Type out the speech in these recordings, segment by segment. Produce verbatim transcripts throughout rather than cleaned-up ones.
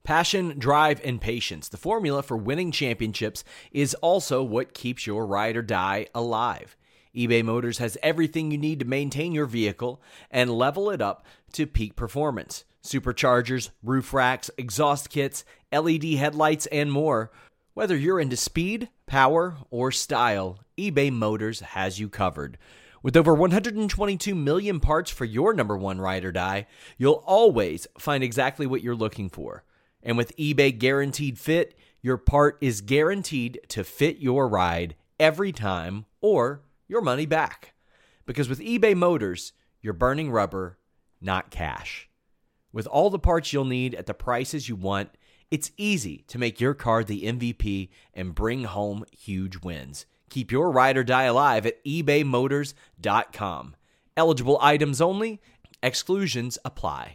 Passion, drive, and patience. The formula for winning championships is also what keeps your ride or die alive. eBay Motors has everything you need to maintain your vehicle and level it up to peak performance. Superchargers, roof racks, exhaust kits, L E D headlights, and more. Whether you're into speed, power, or style, eBay Motors has you covered. With over one hundred twenty-two million parts for your number one ride or die, you'll always find exactly what you're looking for. And with eBay Guaranteed Fit, your part is guaranteed to fit your ride every time or your money back. Because with eBay Motors, you're burning rubber, not cash. With all the parts you'll need at the prices you want, it's easy to make your car the M V P and bring home huge wins. Keep your ride or die alive at ebay motors dot com. Eligible items only. Exclusions apply.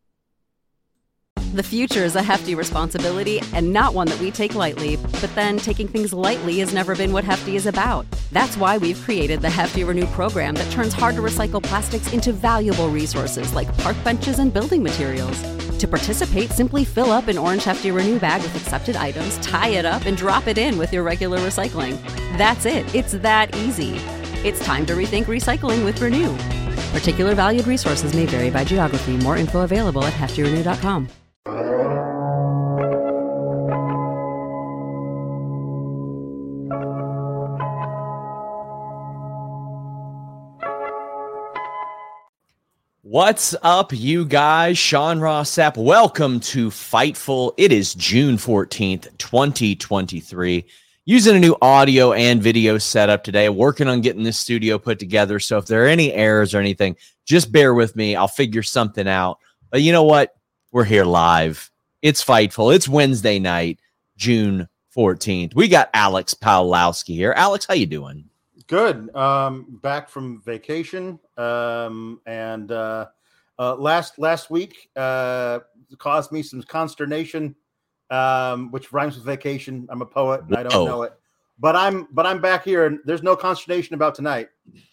The future is a hefty responsibility and not one that we take lightly. But then taking things lightly has never been what Hefty is about. That's why we've created the Hefty Renew program that turns hard-to-recycle plastics into valuable resources like park benches and building materials. To participate, simply fill up an orange Hefty Renew bag with accepted items, tie it up, and drop it in with your regular recycling. That's it. It's that easy. It's time to rethink recycling with Renew. Particular valued resources may vary by geography. More info available at hefty renew dot com. What's up, you guys? Sean Ross Sapp. Welcome to Fightful. It is June fourteenth, twenty twenty-three. Using a new audio and video setup today. Working on getting this studio put together. So if there are any errors or anything, just bear with me. I'll figure something out. But you know what? We're here live. It's Fightful. It's Wednesday night, June fourteenth. We got Alex Pawlowski here. Alex, how you doing? Good. Um, back from vacation, um, and uh, uh, last last week uh, caused me some consternation, um, which rhymes with vacation. I'm a poet, and I don't oh. know it, but I'm but I'm back here, and there's no consternation about tonight.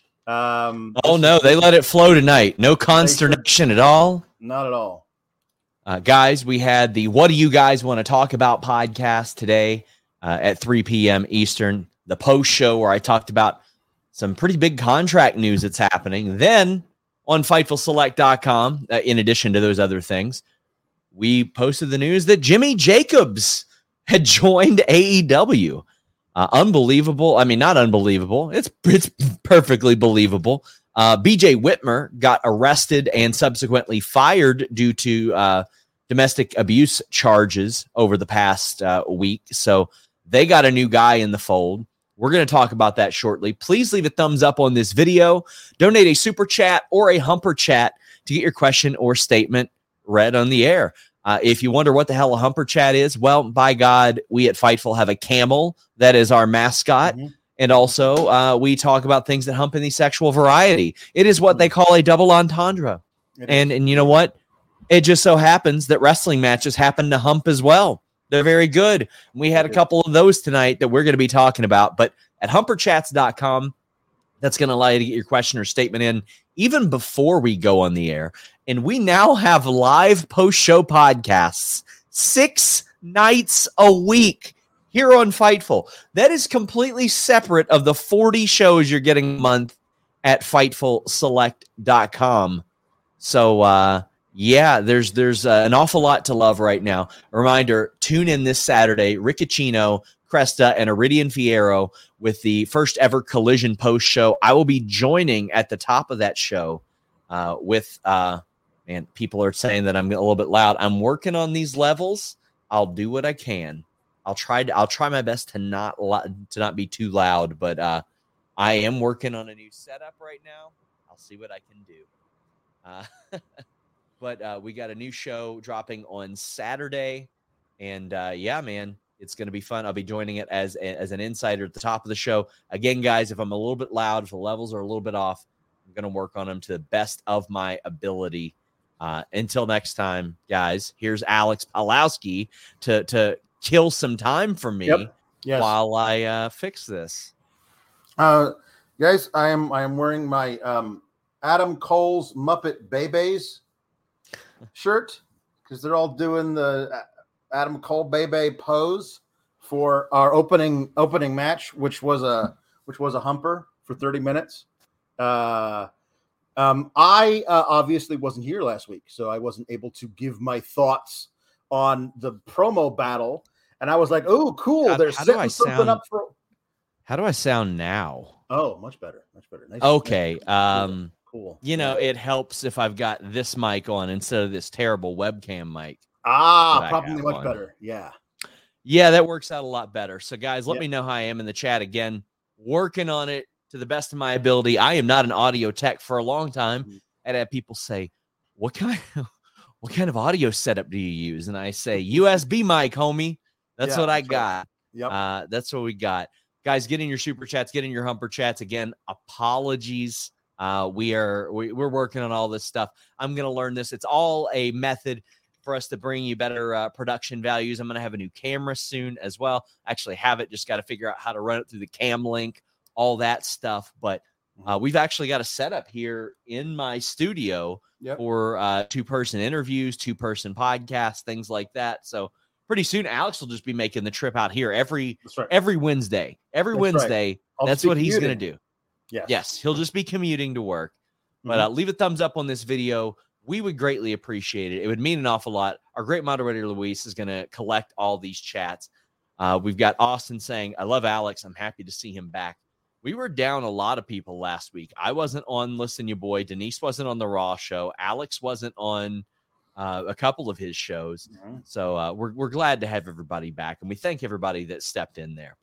Um, oh no, they let it flow tonight. No consternation at all. Not at all. Uh, guys, we had the What Do You Guys Want to Talk About podcast today uh, at three p.m. Eastern. The post show where I talked about some pretty big contract news that's happening. Then on Fightful Select dot com, uh, in addition to those other things, we posted the news that Jimmy Jacobs had joined A E W. Uh, unbelievable. I mean, not unbelievable. It's, it's perfectly believable. Uh, B J Whitmer got arrested and subsequently fired due to uh, domestic abuse charges over the past uh, week. So they got a new guy in the fold. We're going to talk about that shortly. Please leave a thumbs up on this video. Donate a super chat or a humper chat to get your question or statement read on the air. Uh, if you wonder what the hell a humper chat is, well, by God, we at Fightful have a camel that is our mascot. Mm-hmm. And also, uh, we talk about things that hump in the sexual variety. It is what they call a double entendre. And, and you know what? It just so happens that wrestling matches happen to hump as well. They're very good. We had a couple of those tonight that we're going to be talking about. But at humper chats dot com, that's going to allow you to get your question or statement in even before we go on the air. And we now have live post-show podcasts six nights a week here on Fightful. That is completely separate of the forty shows you're getting a month at Fightful Select dot com. So, uh, yeah, there's there's uh, an awful lot to love right now. A reminder, tune in this Saturday, Riccicino, Cresta, and Iridian Fierro with the first ever Collision post show. I will be joining at the top of that show uh, with, uh, man, people are saying that I'm a little bit loud. I'm working on these levels. I'll do what I can. I'll try to, I'll try my best to not to not be too loud, but uh, I am working on a new setup right now. I'll see what I can do. Uh, But uh, we got a new show dropping on Saturday. And uh, yeah, man, it's going to be fun. I'll be joining it as, as an insider at the top of the show. Again, guys, if I'm a little bit loud, if the levels are a little bit off, I'm going to work on them to the best of my ability. Uh, until next time, guys, here's Alex Pawlowski to, to kill some time for me yep. yes. while I uh, fix this. Uh, guys, I am I am wearing my um, Adam Cole's Muppet Babies shirt because they're all doing the Adam Cole Bebe pose for our opening opening match, which was a which was a humper for thirty minutes. Uh, um, I uh, obviously wasn't here last week, so I wasn't able to give my thoughts on the promo battle. And I was like, "Oh, cool! God, They're how do setting I something sound- up for." How do I sound now? Oh, much better, much better. Nice, Okay. nice. Um, Cool. you know, Yeah. it helps if I've got this mic on instead of this terrible webcam mic. Ah, that I probably have much on. better. Yeah. Yeah, that works out a lot better. So, guys, let Yep. me know how I am in the chat again. Working on it to the best of my ability. I am not an audio tech. For a long time, Mhm. I'd have people say, "What kind of what kind of audio setup do you use?" And I say, "U S B mic, homie. That's Yeah, what I that's right. got." Yep. Uh, that's what we got. Guys, get in your super chats, get in your humper chats. Again, apologies. Uh, we are we, we're working on all this stuff. I'm gonna learn this. It's all a method for us to bring you better uh, production values. I'm gonna have a new camera soon as well. I actually have it, just got to figure out how to run it through the Cam Link, all that stuff. But uh, we've actually got a setup here in my studio Yep. for uh, two-person interviews, two-person podcasts, things like that. So pretty soon, Alex will just be making the trip out here every That's right. every Wednesday. Every That's right. Wednesday, I'll that's just be what he's going to commuting. do. Yes. Yes, he'll just be commuting to work. But Mhm. uh, leave a thumbs up on this video. We would greatly appreciate it. It would mean an awful lot. Our great moderator, Luis, is going to collect all these chats. Uh, we've got Austin saying, "I love Alex. I'm happy to see him back." We were down a lot of people last week. I wasn't on Listen You Boy. Denise wasn't on the Raw show. Alex wasn't on uh, a couple of his shows. Mhm. So uh, we're, we're glad to have everybody back. And we thank everybody that stepped in there.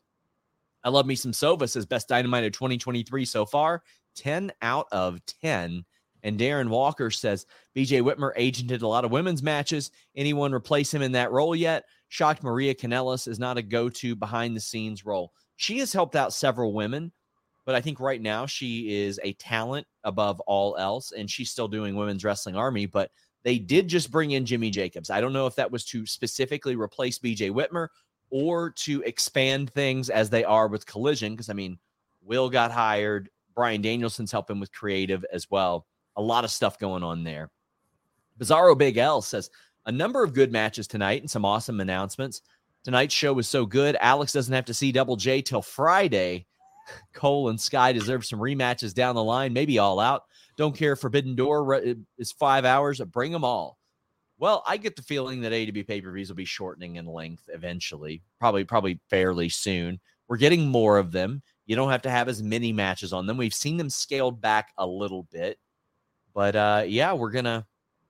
I love me some Sova says best Dynamite of twenty twenty-three so far, ten out of ten. And Darren Walker says B J Whitmer agented a lot of women's matches. Anyone replace him in that role yet? Shocked Maria Kanellis is not a go-to behind-the-scenes role. She has helped out several women, but I think right now she is a talent above all else, and she's still doing Women's Wrestling Army, but they did just bring in Jimmy Jacobs. I don't know if that was to specifically replace B J Whitmer or to expand things as they are with Collision, because, I mean, Will got hired. Brian Danielson's helping with creative as well. A lot of stuff going on there. Bizarro Big L says, a number of good matches tonight and some awesome announcements. Tonight's show was so good, Alex doesn't have to see Double J till Friday. Cole and Sky deserve some rematches down the line, maybe all out. Don't care if Forbidden Door is five hours. Bring them all. Well, I get the feeling that A E W pay-per-views will be shortening in length eventually, probably probably fairly soon. We're getting more of them. You don't have to have as many matches on them. We've seen them scaled back a little bit. But uh, yeah, we're gonna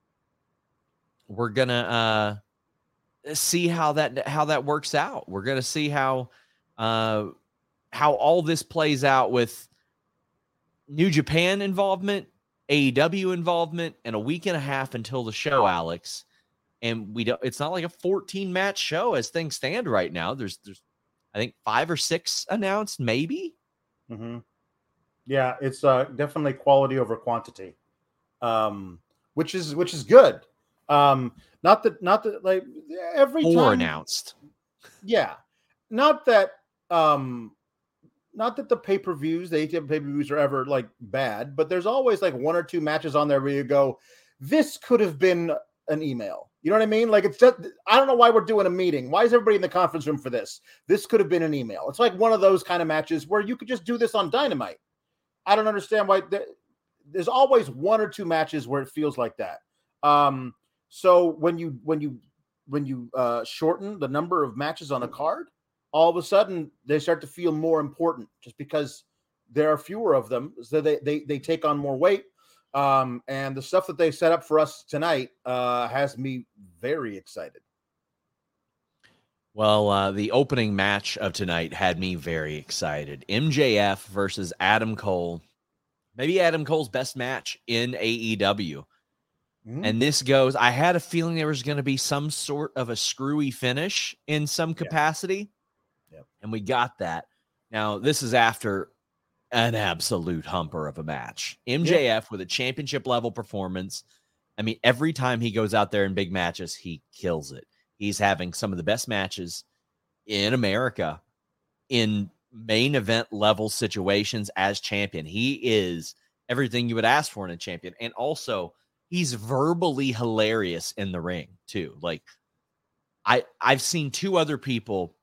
we're gonna uh, see how that how that works out. We're gonna see how uh, how all this plays out with New Japan involvement, A E W involvement, and a week and a half until the show, Alex. And we don't. It's not like a fourteen match show as things stand right now. There's there's I think five or six announced, maybe. Mm-hmm. Yeah, it's uh, definitely quality over quantity. Um, which is which is good. Um, not that not that like every Four time announced. Yeah, not that um, not that the pay per views, the A T M pay per views are ever like bad, but there's always like one or two matches on there where you go, this could have been an email. You know what I mean? Like it's just I don't know why we're doing a meeting. Why is everybody in the conference room for this? This could have been an email. It's like one of those kind of matches where you could just do this on Dynamite. I don't understand why. Th- There's always one or two matches where it feels like that. Um, so when you when you when you uh, shorten the number of matches on a card, all of a sudden they start to feel more important just because there are fewer of them. So they they they take on more weight. Um, and the stuff that they set up for us tonight uh, has me very excited. Well, uh, the opening match of tonight had me very excited. M J F versus Adam Cole. Maybe Adam Cole's best match in A E W. Mm-hmm. And this goes, I had a feeling there was going to be some sort of a screwy finish in some capacity. Yeah. Yep. And we got that. Now, this is after an absolute humper of a match. M J F yeah. with a championship level performance. I mean, every time he goes out there in big matches, he kills it. He's having some of the best matches in America in main event level situations as champion. He is everything you would ask for in a champion. And also, he's verbally hilarious in the ring, too. Like, I I've seen two other people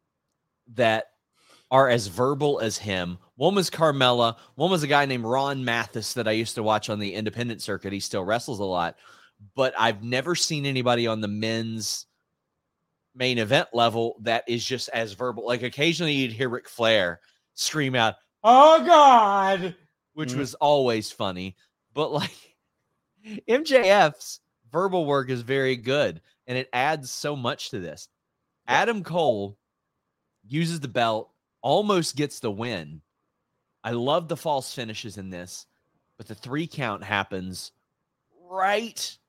that are as verbal as him. One was Carmella. One was a guy named Ron Mathis that I used to watch on the independent circuit. He still wrestles a lot, but I've never seen anybody on the men's main event level that is just as verbal. Like occasionally you'd hear Ric Flair scream out, "Oh God," which mm-hmm. was always funny. But like M J F's verbal work is very good, and it adds so much to this. Adam Cole uses the belt, almost gets the win. I love the false finishes in this, but the three count happens right,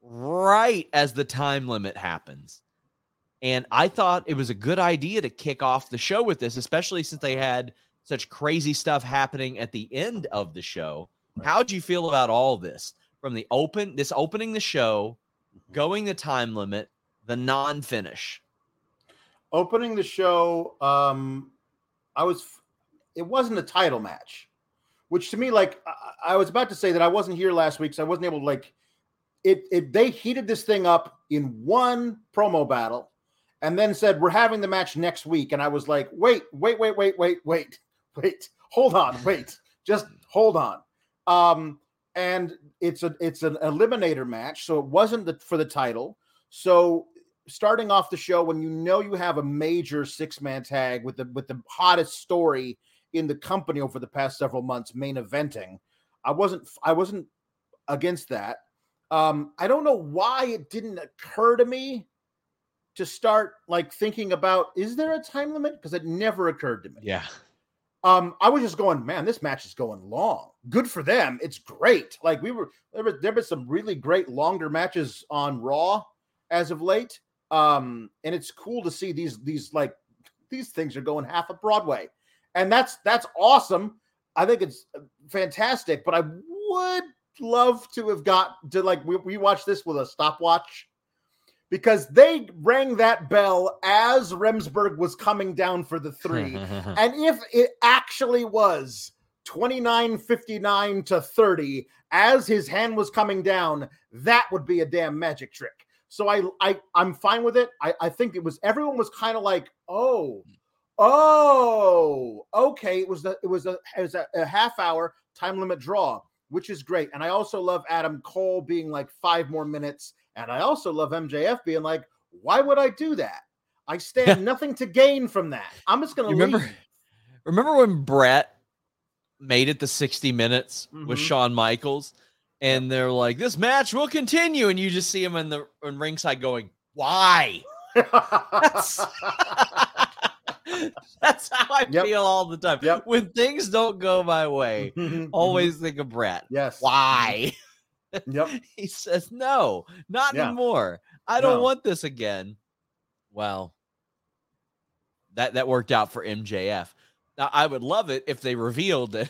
right as the time limit happens. And I thought it was a good idea to kick off the show with this, especially since they had such crazy stuff happening at the end of the show. How'd you feel about all this? From the open, this opening the show, going the time limit, the non-finish. Opening the show, um, I was, it wasn't a title match, which to me, like, I, I was about to say that I wasn't here last week, so I wasn't able to, like, it, it, they heated this thing up in one promo battle and then said, we're having the match next week. And I was like, wait, wait, wait, wait, wait, wait, wait, hold on, wait, just hold on. Um, and it's a, it's an eliminator match. So it wasn't the, for the title. So starting off the show, when you know you have a major six-man tag with the with the hottest story in the company over the past several months, main eventing, I wasn't I wasn't against that. Um, I don't know why it didn't occur to me to start like thinking about, is there a time limit? Because it never occurred to me. Yeah. Um, I was just going, man, this match is going long. Good for them. It's great. Like we were there were there been some really great longer matches on Raw as of late. Um, and it's cool to see these, these, like, these things are going half of Broadway, and that's, that's awesome. I think it's fantastic, but I would love to have got to, like, we, we watched this with a stopwatch because they rang that bell as Remsburg was coming down for the three. And if it actually was twenty-nine fifty-nine to thirty as his hand was coming down, that would be a damn magic trick. So I, I, I'm fine with it. I, I think it was, everyone was kind of like, oh, oh, okay. It was the, it was a, it was a, a half hour time limit draw, which is great. And I also love Adam Cole being like five more minutes. And I also love M J F being like, why would I do that? I stand nothing to gain from that. I'm just going to remember, leave. Remember when Brett made it to sixty minutes mm-hmm. with Shawn Michaels? And they're like, this match will continue. And you just see him in the in ringside going, why? That's, that's how I yep. feel all the time. Yep. When things don't go my way, always think of Brett. Yes. Why? Yep. He says, no, not yeah. anymore. I don't no. want this again. Well, that, that worked out for M J F. Now, I would love it if they revealed that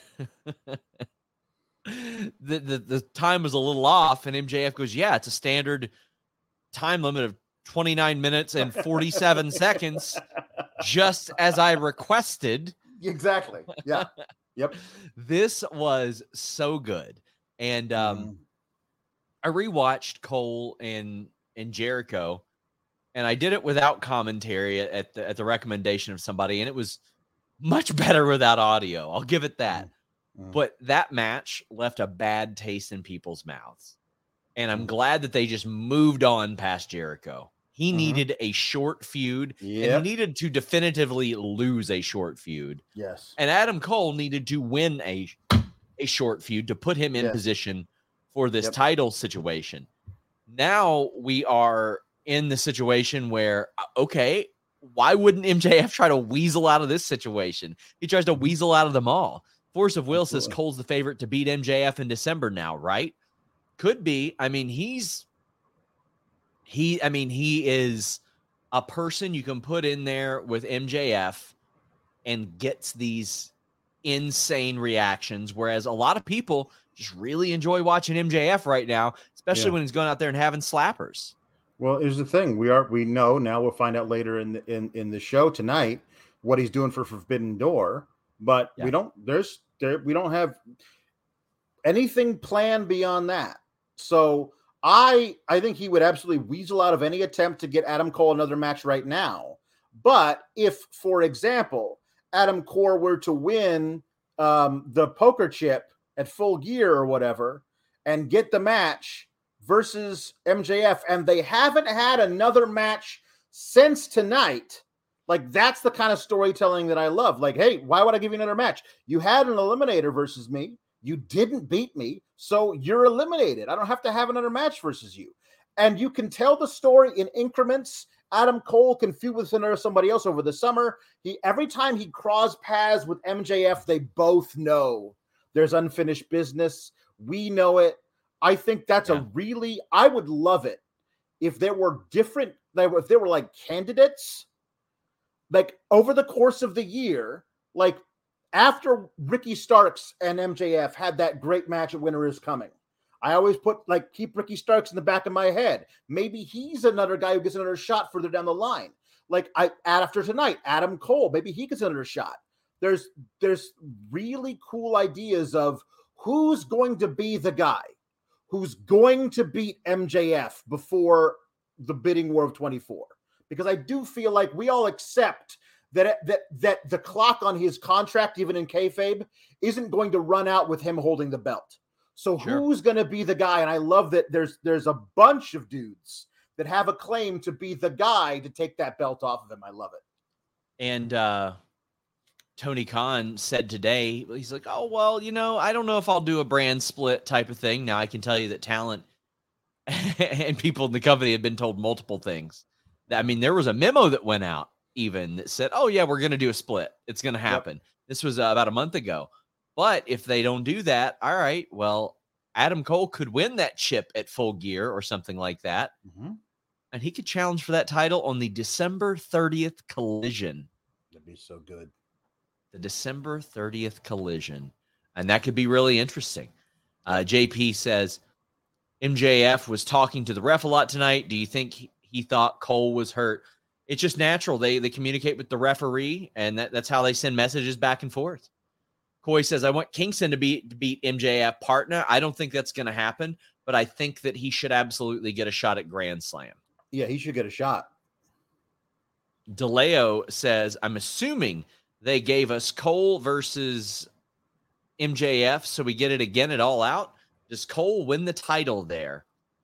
The, the the time was a little off, and M J F goes, yeah, it's a standard time limit of twenty-nine minutes and forty-seven seconds, just as I requested. Exactly. Yeah. Yep. This was so good. And um, mm. I rewatched Cole and, and Jericho, and I did it without commentary at the, at the recommendation of somebody, and it was much better without audio. I'll give it that. Mm. But that match left a bad taste in people's mouths. And I'm glad that they just moved on past Jericho. He uh-huh. needed a short feud, yep. and he needed to definitively lose a short feud. Yes. And Adam Cole needed to win a, a short feud to put him in yes. position for this yep. title situation. Now we are in the situation where, okay, why wouldn't M J F try to weasel out of this situation? He tries to weasel out of them all. Force of Will says Cole's the favorite to beat M J F in December now, right? Could be. I mean, he's he, I mean, he is a person you can put in there with M J F and gets these insane reactions. Whereas a lot of people just really enjoy watching M J F right now, especially yeah. when he's going out there and having slappers. Well, here's the thing. We are, we know now, we'll find out later in the, in, in the show tonight, what he's doing for Forbidden Door, but yeah. we don't, there's, There, we don't have anything planned beyond that. So I I think he would absolutely weasel out of any attempt to get Adam Cole another match right now. But if, for example, Adam Cole were to win um, the poker chip at Full Gear or whatever and get the match versus M J F, and they haven't had another match since tonight, like that's the kind of storytelling that I love. Like, hey, why would I give you another match? You had an eliminator versus me. You didn't beat me, so you're eliminated. I don't have to have another match versus you. And you can tell the story in increments. Adam Cole can feud with somebody else over the summer. He every time he cross paths with M J F, they both know there's unfinished business. We know it. I think that's yeah. a really, I would love it if there were different, if there were like candidates, like over the course of the year, like after Ricky Starks and M J F had that great match at Winter Is Coming. I always put like, keep Ricky Starks in the back of my head. Maybe he's another guy who gets another shot further down the line. Like I add after tonight, Adam Cole, maybe he gets another shot. There's, there's really cool ideas of who's going to be the guy who's going to beat M J F before the bidding war of twenty-four. Because I do feel like we all accept that, that, that the clock on his contract, even in kayfabe, isn't going to run out with him holding the belt. So sure. Who's going to be the guy? And I love that there's there's a bunch of dudes that have a claim to be the guy to take that belt off of him. I love it. And uh, Tony Khan said today, he's like, oh, well, you know, I don't know if I'll do a brand split type of thing. Now, I can tell you that talent and people in the company have been told multiple things. I mean, there was a memo that went out even that said, oh, yeah, we're going to do a split. It's going to happen. Yep. This was uh, about a month ago. But if they don't do that, all right, well, Adam Cole could win that chip at Full Gear or something like that. Mm-hmm. And he could challenge for that title on the December thirtieth Collision. That'd be so good. The December thirtieth Collision. And that could be really interesting. Uh, J P says, M J F was talking to the ref a lot tonight. Do you think he, he thought Cole was hurt? It's just natural. They they communicate with the referee, and that, that's how they send messages back and forth. Coy says, I want Kingston to beat, to beat M J F partner. I don't think that's going to happen, but I think that he should absolutely get a shot at Grand Slam. Yeah, he should get a shot. DeLeo says, I'm assuming they gave us Cole versus M J F, so we get it again at All Out. Does Cole win the title there?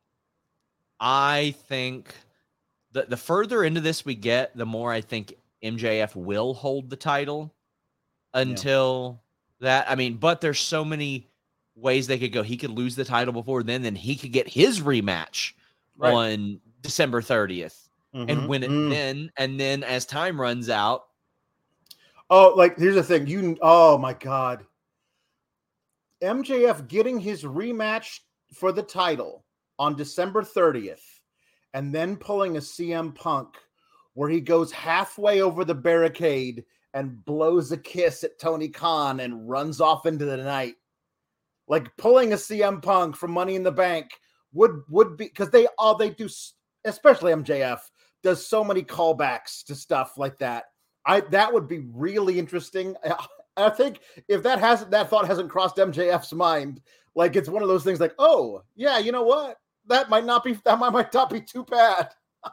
I think the, the further into this we get, the more I think M J F will hold the title until... Yeah. That I mean, but there's so many ways they could go. He could lose the title before then, then he could get his rematch right. on December thirtieth mm-hmm. and win it mm. then. And then as time runs out. Oh, like here's the thing. You oh my God. M J F getting his rematch for the title on December thirtieth and then pulling a C M Punk where he goes halfway over the barricade and blows a kiss at Tony Khan and runs off into the night. Like pulling a C M Punk from Money in the Bank would, would be, because they all they do, especially M J F, does so many callbacks to stuff like that. I that would be really interesting. I think if that hasn't that thought hasn't crossed M J F's mind, like it's one of those things like, oh, yeah, you know what? That might not be that might, might not be too bad.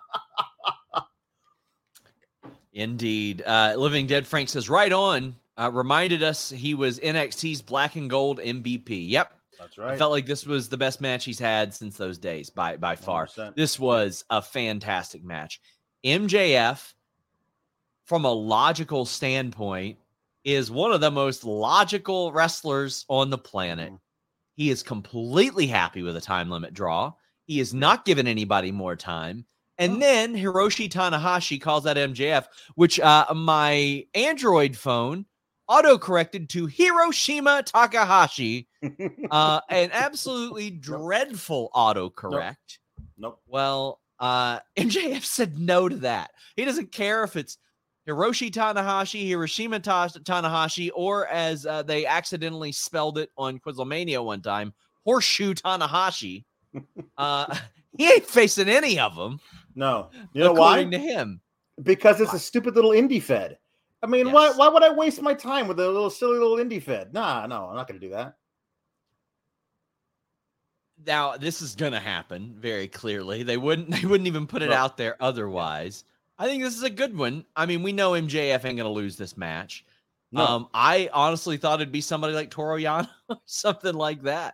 Indeed. Uh, Living Dead Frank says, right on. Uh, reminded us he was N X T's Black and Gold M V P. Yep. That's right. I felt like this was the best match he's had since those days by, by far. one hundred percent. This was a fantastic match. M J F, from a logical standpoint, is one of the most logical wrestlers on the planet. Mm-hmm. He is completely happy with a time limit draw. He is not giving anybody more time. And then Hiroshi Tanahashi calls out M J F, which uh, my Android phone auto-corrected to Hiroshima Takahashi. uh, an absolutely dreadful autocorrect. Nope. nope. Well, uh, M J F said no to that. He doesn't care if it's Hiroshi Tanahashi, Hiroshima Ta- Tanahashi, or as uh, they accidentally spelled it on Quizlemania one time, Horseshoe Tanahashi. Uh, he ain't facing any of them. No. You know why? According to him. Because it's a stupid little indie fed. I mean, yes. why why would I waste my time with a little silly little indie fed? Nah, no, I'm not going to do that. now this is going to happen very clearly. They wouldn't they wouldn't even put it Well, out there otherwise. I think this is a good one. I mean, we know M J F ain't going to lose this match. No. Um, I honestly thought it'd be somebody like Toru Yano, something like that.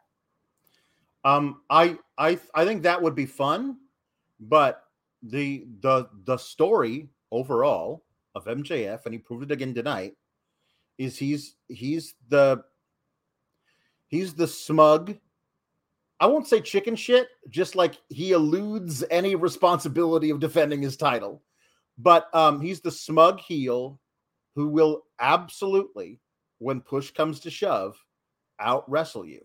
Um, I I I think that would be fun, but the the the story overall of M J F, and he proved it again tonight, is he's he's the he's the smug. I won't say chicken shit, just like he eludes any responsibility of defending his title. But um, he's the smug heel who will absolutely, when push comes to shove, out wrestle you.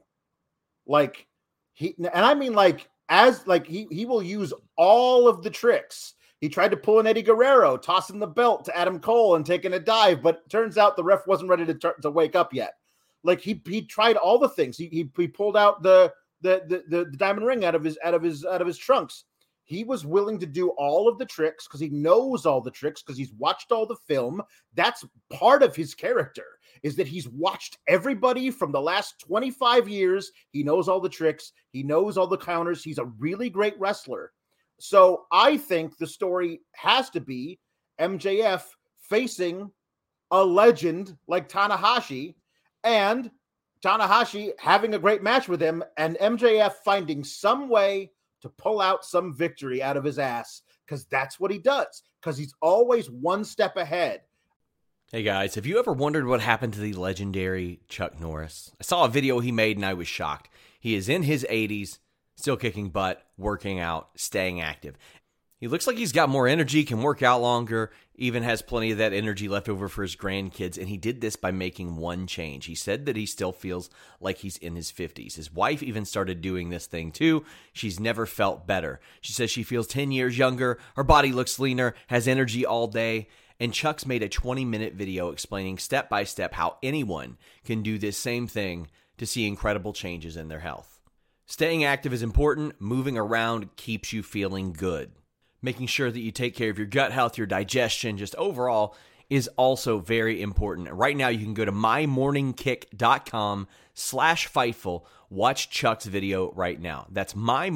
Like he, and I mean like as like he he will use all of the tricks. He tried to pull an Eddie Guerrero, tossing the belt to Adam Cole and taking a dive, but turns out the ref wasn't ready to tur- to wake up yet. Like he he tried all the things. He he, he pulled out the the, the the the diamond ring out of his out of his out of his trunks. He was willing to do all of the tricks because he knows all the tricks because he's watched all the film. That's part of his character, is that he's watched everybody from the last twenty-five years. He knows all the tricks. He knows all the counters. He's a really great wrestler. So I think the story has to be M J F facing a legend like Tanahashi and Tanahashi having a great match with him and M J F finding some way to pull out some victory out of his ass, because that's what he does, because he's always one step ahead. Hey guys, have you ever wondered what happened to the legendary Chuck Norris? I saw a video he made and I was shocked. He is in his eighties, still kicking butt, working out, staying active. He looks like he's got more energy, can work out longer, even has plenty of that energy left over for his grandkids, and he did this by making one change. He said that he still feels like he's in his fifties. His wife even started doing this thing too. She's never felt better. She says she feels ten years younger, her body looks leaner, has energy all day, and Chuck's made a twenty-minute video explaining step by step how anyone can do this same thing to see incredible changes in their health. Staying active is important. Moving around keeps you feeling good. Making sure that you take care of your gut health, your digestion, just overall is also very important. Right now, you can go to mymorningkick.com slash Fightful. Watch Chuck's video right now. That's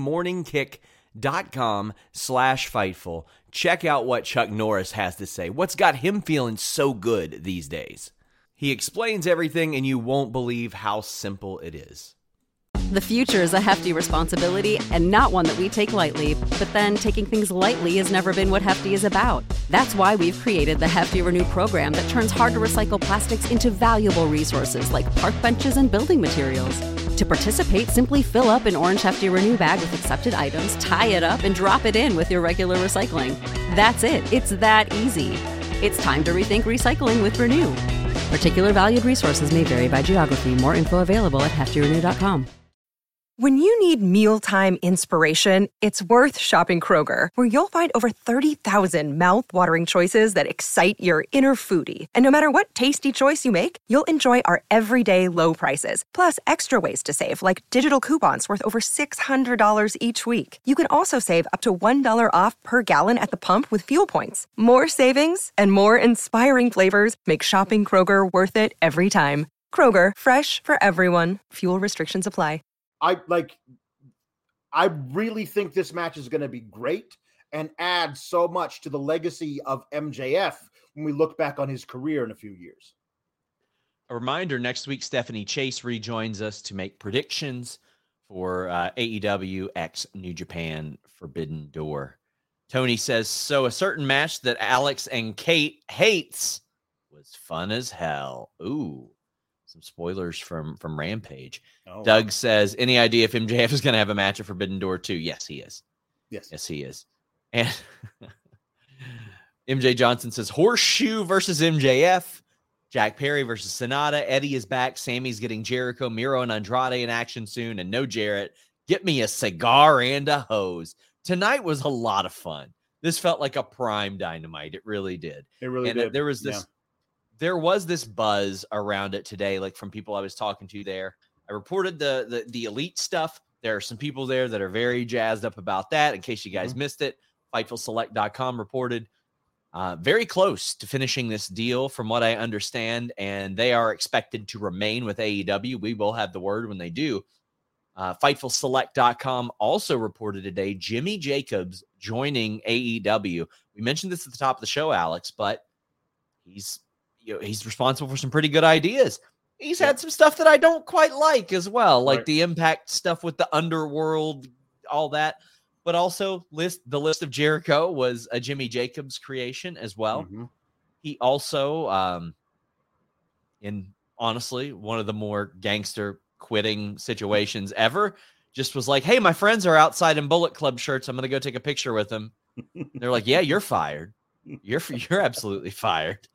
mymorningkick.com slash Fightful. Check out what Chuck Norris has to say. What's got him feeling so good these days? He explains everything, and you won't believe how simple it is. The future is a hefty responsibility and not one that we take lightly. But then taking things lightly has never been what Hefty is about. That's why we've created the Hefty Renew program that turns hard-to-recycle plastics into valuable resources like park benches and building materials. To participate, simply fill up an orange Hefty Renew bag with accepted items, tie it up, and drop it in with your regular recycling. That's it. It's that easy. It's time to rethink recycling with Renew. Particular valued resources may vary by geography. More info available at hefty renew dot com. When you need mealtime inspiration, it's worth shopping Kroger, where you'll find over thirty thousand mouth-watering choices that excite your inner foodie. And no matter what tasty choice you make, you'll enjoy our everyday low prices, plus extra ways to save, like digital coupons worth over six hundred dollars each week. You can also save up to one dollar off per gallon at the pump with fuel points. More savings and more inspiring flavors make shopping Kroger worth it every time. Kroger, fresh for everyone. Fuel restrictions apply. I like, I really think this match is going to be great and add so much to the legacy of M J F when we look back on his career in a few years. A reminder, next week, Stephanie Chase rejoins us to make predictions for uh, A E W X New Japan Forbidden Door. Tony says, so a certain match that Alex and Kate hates was fun as hell. Ooh. Some spoilers from from Rampage. Oh, Doug wow. says, any idea if M J F is going to have a match at Forbidden Door two? Yes, he is. Yes. Yes, he is. And M J Johnson says, Horseshoe versus M J F. Jack Perry versus Sonata. Eddie is back. Sammy's getting Jericho, Miro, and Andrade in action soon. And no Jarrett. Get me a cigar and a hose. Tonight was a lot of fun. This felt like a prime Dynamite. It really did. It really and did. There was this... Yeah. There was this buzz around it today, like from people I was talking to there. I reported the, the the elite stuff. There are some people there that are very jazzed up about that. In case you guys mm-hmm. missed it, Fightful Select dot com reported uh, very close to finishing this deal from what I understand, and they are expected to remain with A E W. We will have the word when they do. Uh, Fightful Select dot com also reported today Jimmy Jacobs joining A E W. We mentioned this at the top of the show, Alex, but he's you know, he's responsible for some pretty good ideas. He's Yeah. had some stuff that I don't quite like as well, like Right. the Impact stuff with the Underworld, all that. But also, list the list of Jericho was a Jimmy Jacobs creation as well. Mhm. He also, um, in honestly, one of the more gangster quitting situations ever, just was like, hey, my friends are outside in Bullet Club shirts. I'm going to go take a picture with them. They're like, yeah, you're fired. You're you're absolutely fired.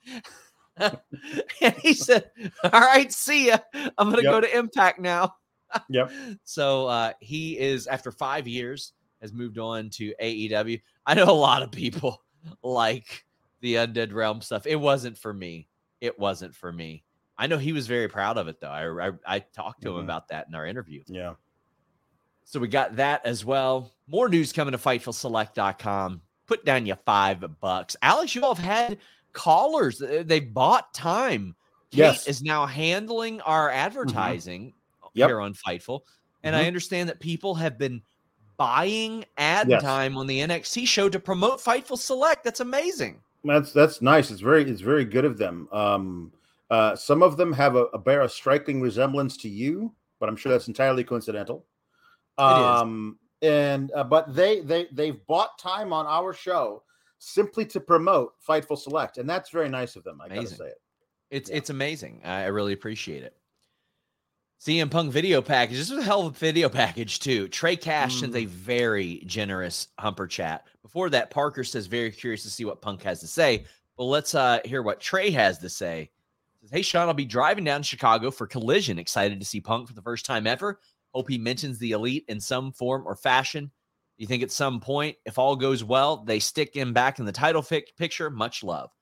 And he said, all right, see ya. I'm going to Yep. go to Impact now. Yep. So uh, he is, after five years, has moved on to A E W. I know a lot of people like the Undead Realm stuff. It wasn't for me. It wasn't for me. I know he was very proud of it, though. I I, I talked to him Mhm. about that in our interview. Yeah. So we got that as well. More news coming to Fightful Select dot com. Put down your five bucks. Alex, you all have had callers. They bought time. Kate Yes. is now handling our advertising Yep. here on Fightful. And I Mhm. understand that people have been buying ad Yes. time on the N X T show to promote Fightful Select. That's amazing. That's that's nice. It's very it's very good of them. Um, uh, some of them have a, a bear a striking resemblance to you, but I'm sure that's entirely coincidental. It is. Um, and uh, but they they they've bought time on our show simply to promote Fightful Select, and that's very nice of them. I gotta Amazing. say it. It's Yeah. it's amazing. I, I really appreciate it. C M Punk video package. This was a hell of a video package, too. Trey Cash Mm. sends a very generous Humper chat. Before that, Parker says, very curious to see what Punk has to say. Well, let's uh, hear what Trey has to say. He says, hey, Sean, I'll be driving down to Chicago for Collision. Excited to see Punk for the first time ever. Hope he mentions the Elite in some form or fashion. Do you think at some point, if all goes well, they stick him back in the title fic- picture? Much love.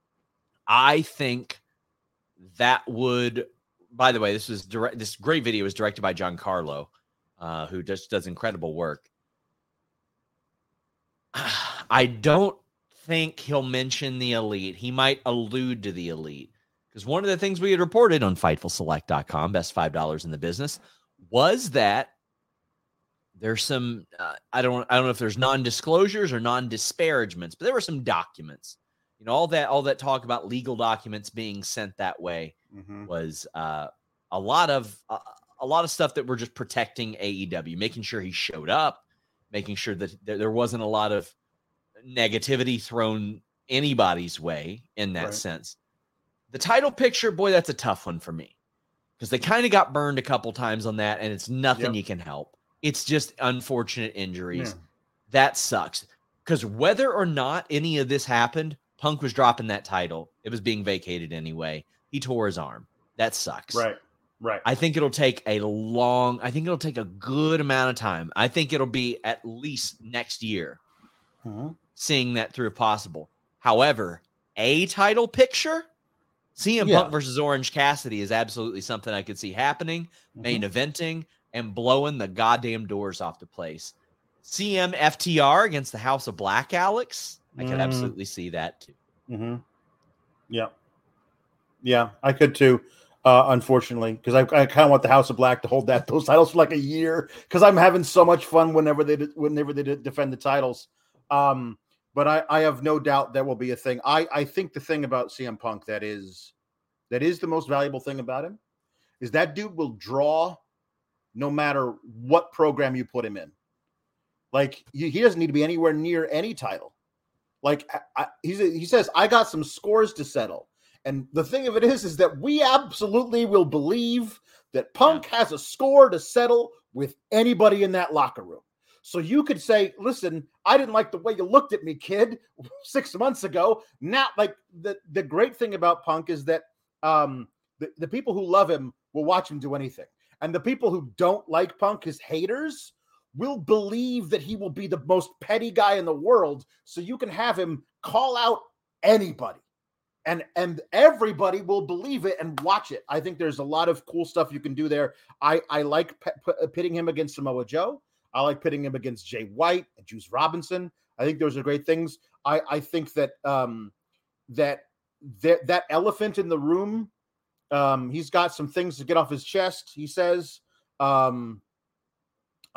I think that would... By the way, this was direct. This great video was directed by Giancarlo, uh, who just does incredible work. I don't think he'll mention the Elite. He might allude to the Elite, because one of the things we had reported on Fightful Select dot com, best five dollars in the business, was that there's some. Uh, I don't. I don't know if there's non-disclosures or non-disparagements, but there were some documents. You know, all that. All that talk about legal documents being sent that way. Mhm. Was uh, a lot of uh, a lot of stuff that we're just protecting A E W, making sure he showed up, making sure that there, there wasn't a lot of negativity thrown anybody's way in that Right. sense. The title picture, boy, that's a tough one for me, because they kind of got burned a couple times on that, and it's nothing Yep. you can help. It's just unfortunate injuries. Yeah. That sucks, because whether or not any of this happened, Punk was dropping that title. It was being vacated anyway. He tore his arm. That sucks. Right. Right. I think it'll take a long, I think it'll take a good amount of time. I think it'll be at least next year Mhm. seeing that through if possible. However, a title picture, C M Yeah. Punk versus Orange Cassidy is absolutely something I could see happening, main Mhm. eventing, and blowing the goddamn doors off the place. C M F T R against the House of Black, Alex. I could Mm. absolutely see that too. Mm-hmm. Yeah. Yeah, I could too. Uh, unfortunately, because I, I kind of want the House of Black to hold that those titles for like a year, because I'm having so much fun whenever they de- whenever they de- defend the titles. Um, but I, I have no doubt that will be a thing. I, I think the thing about C M Punk that is that is the most valuable thing about him is that dude will draw no matter what program you put him in. Like he, he doesn't need to be anywhere near any title. Like I, I, he's he says, I got some scores to settle. And the thing of it is, is that we absolutely will believe that Punk has a score to settle with anybody in that locker room. So you could say, listen, I didn't like the way you looked at me, kid, six months ago. Now, like the, the great thing about Punk is that um, the, the people who love him will watch him do anything. And the people who don't like Punk, his haters, will believe that he will be the most petty guy in the world. So you can have him call out anybody. And and everybody will believe it and watch it. I think there's a lot of cool stuff you can do there. I, I like p- p- pitting him against Samoa Joe. I like pitting him against Jay White and Juice Robinson. I think those are great things. I, I think that um, that that that elephant in the room, um, he's got some things to get off his chest, he says. Um,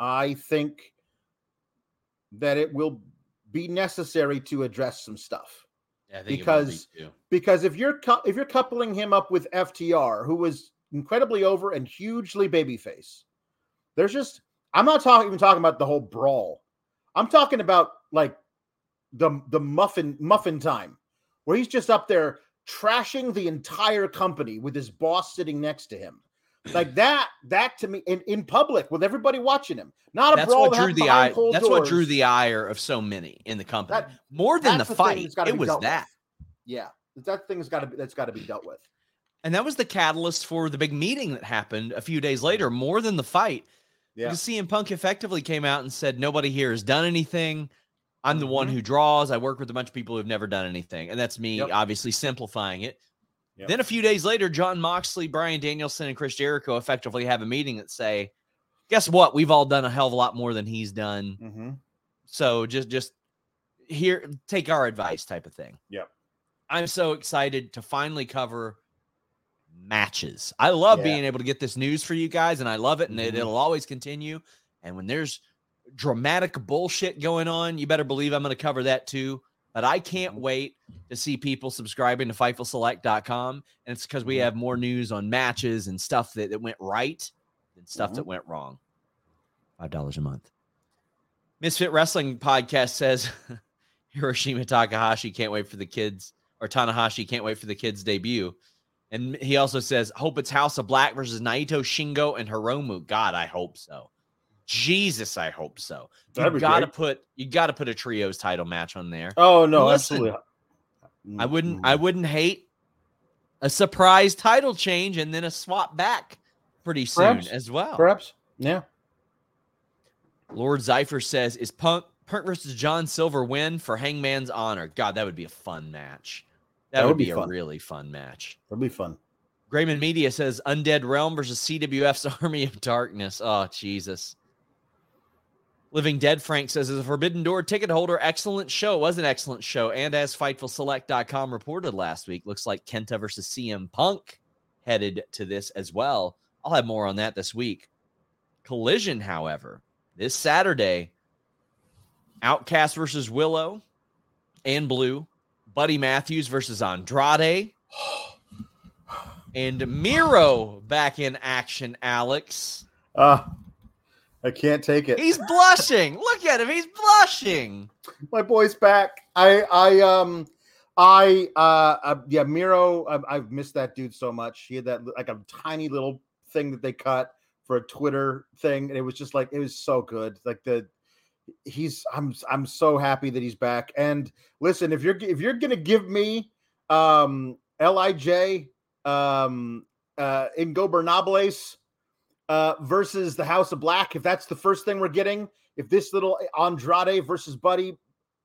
I think that it will be necessary to address some stuff. Yeah, I think because it will be too. because if you're cu- if you're coupling him up with F T R, who was incredibly over and hugely babyface, there's just I'm not talking even talking about the whole brawl. I'm talking about like the the muffin muffin time, where he's just up there trashing the entire company with his boss sitting next to him. Like that, that to me in, in public with everybody watching him. Not a That's brawl what that drew the happened eye. behind That's closed what drew doors. the ire of so many in the company. That- More than the That's thing fight, that's gotta it be was dealt that. with. Yeah, that thing's got to be that's got to be dealt with. And that was the catalyst for the big meeting that happened a few days later, more than the fight. Yeah, Because C M Punk effectively came out and said, nobody here has done anything. I'm the one Mhm. who draws. I work with a bunch of people who've never done anything. And that's me, Yep. obviously simplifying it. Yep. Then a few days later, John Moxley, Bryan Danielson, and Chris Jericho effectively have a meeting that say, guess what? We've all done a hell of a lot more than he's done. Mm-hmm. So just, just here, take our advice type of thing. Yep. I'm so excited to finally cover matches. I love Yeah. being able to get this news for you guys, and I love it, and it, Mhm. it'll always continue. And when there's dramatic bullshit going on, you better believe I'm going to cover that too. But I can't Mhm. wait to see people subscribing to Fightful Select dot com. And it's because we Mhm. have more news on matches and stuff that, that went right than stuff Mhm. that went wrong. five dollars a month. Misfit Wrestling Podcast says Hiroshima Takahashi can't wait for the kids, or Tanahashi can't wait for the kids' debut. And he also says, hope it's House of Black versus Naito, Shingo, and Hiromu. God, I hope so. Jesus, I hope so. You That'd be gotta great. put you gotta put a trios title match on there. Oh no, Listen, absolutely. I wouldn't Mm-hmm. I wouldn't hate a surprise title change and then a swap back pretty soon Perhaps. as well. Perhaps. Yeah. Lord Zypher says, is Punk Punk versus John Silver win for Hangman's honor? God, that would be a fun match. That, That would would be be a fun. really fun match. That'd be fun. Grayman Media says Undead Realm versus C W F's Army of Darkness. Oh, Jesus. Living Dead Frank says, as a Forbidden Door ticket holder, excellent show. It was an excellent show. And as Fightful Select dot com reported last week, looks like Kenta versus C M Punk headed to this as well. I'll have more on that this week. Collision, however, this Saturday, Outcast versus Willow and Blue. Buddy Matthews versus Andrade. And Miro back in action, Alex. Uh, I can't take it. He's blushing. Look at him. He's blushing. My boy's back. I, I, um, I, uh, uh yeah, Miro. I've, I've missed that dude so much. He had that like a tiny little thing that they cut for a Twitter thing, and it was just like it was so good. Like the, he's. I'm. I'm so happy that he's back. And listen, if you're if you're gonna give me, um, L I J, um, uh, Ingobernables, uh, versus the House of Black, if that's the first thing we're getting, if this little Andrade versus Buddy,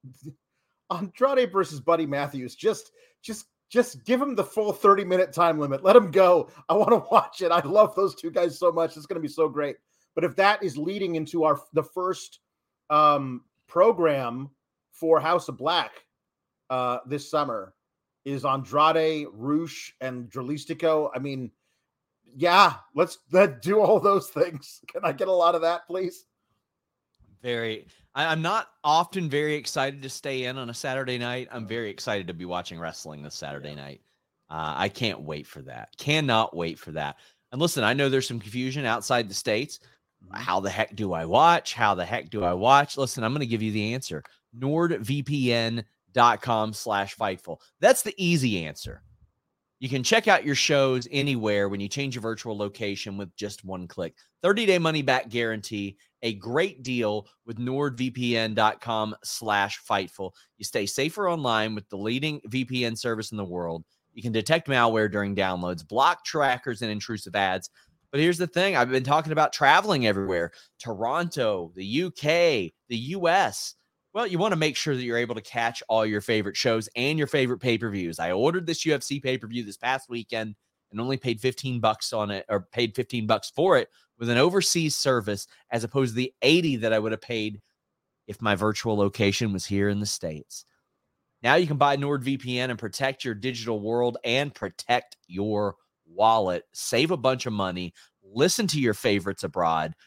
Andrade versus Buddy Matthews, just, just, just give him the full thirty minute time limit. Let him go. I want to watch it. I love those two guys so much. It's going to be so great. But if that is leading into our the first um, program for House of Black uh, this summer is Andrade, Roosh, and Dralistico. I mean, yeah, let's let do all those things. Can I get a lot of that, please? Very. I, I'm not often very excited to stay in on a Saturday night. I'm very excited to be watching wrestling this Saturday night. Uh, I can't wait for that. Cannot wait for that. And listen, I know there's some confusion outside the States. How the heck do I watch? How the heck do I watch? Listen, I'm going to give you the answer. NordVPN dot com slash Fightful. That's the easy answer. You can check out your shows anywhere when you change your virtual location with just one click. thirty day money back guarantee. A great deal with NordVPN dot com slash Fightful. You stay safer online with the leading V P N service in the world. You can detect malware during downloads, block trackers and intrusive ads. But here's the thing. I've been talking about traveling everywhere. Toronto, the U K, the U S. Well, you want to make sure that you're able to catch all your favorite shows and your favorite pay-per-views. I ordered this U F C pay-per-view this past weekend and only paid fifteen bucks on it, or paid fifteen bucks for it with an overseas service, as opposed to the eighty that I would have paid if my virtual location was here in the States. Now you can buy NordVPN and protect your digital world and protect your wallet. Save a bunch of money. Listen to your favorites abroad.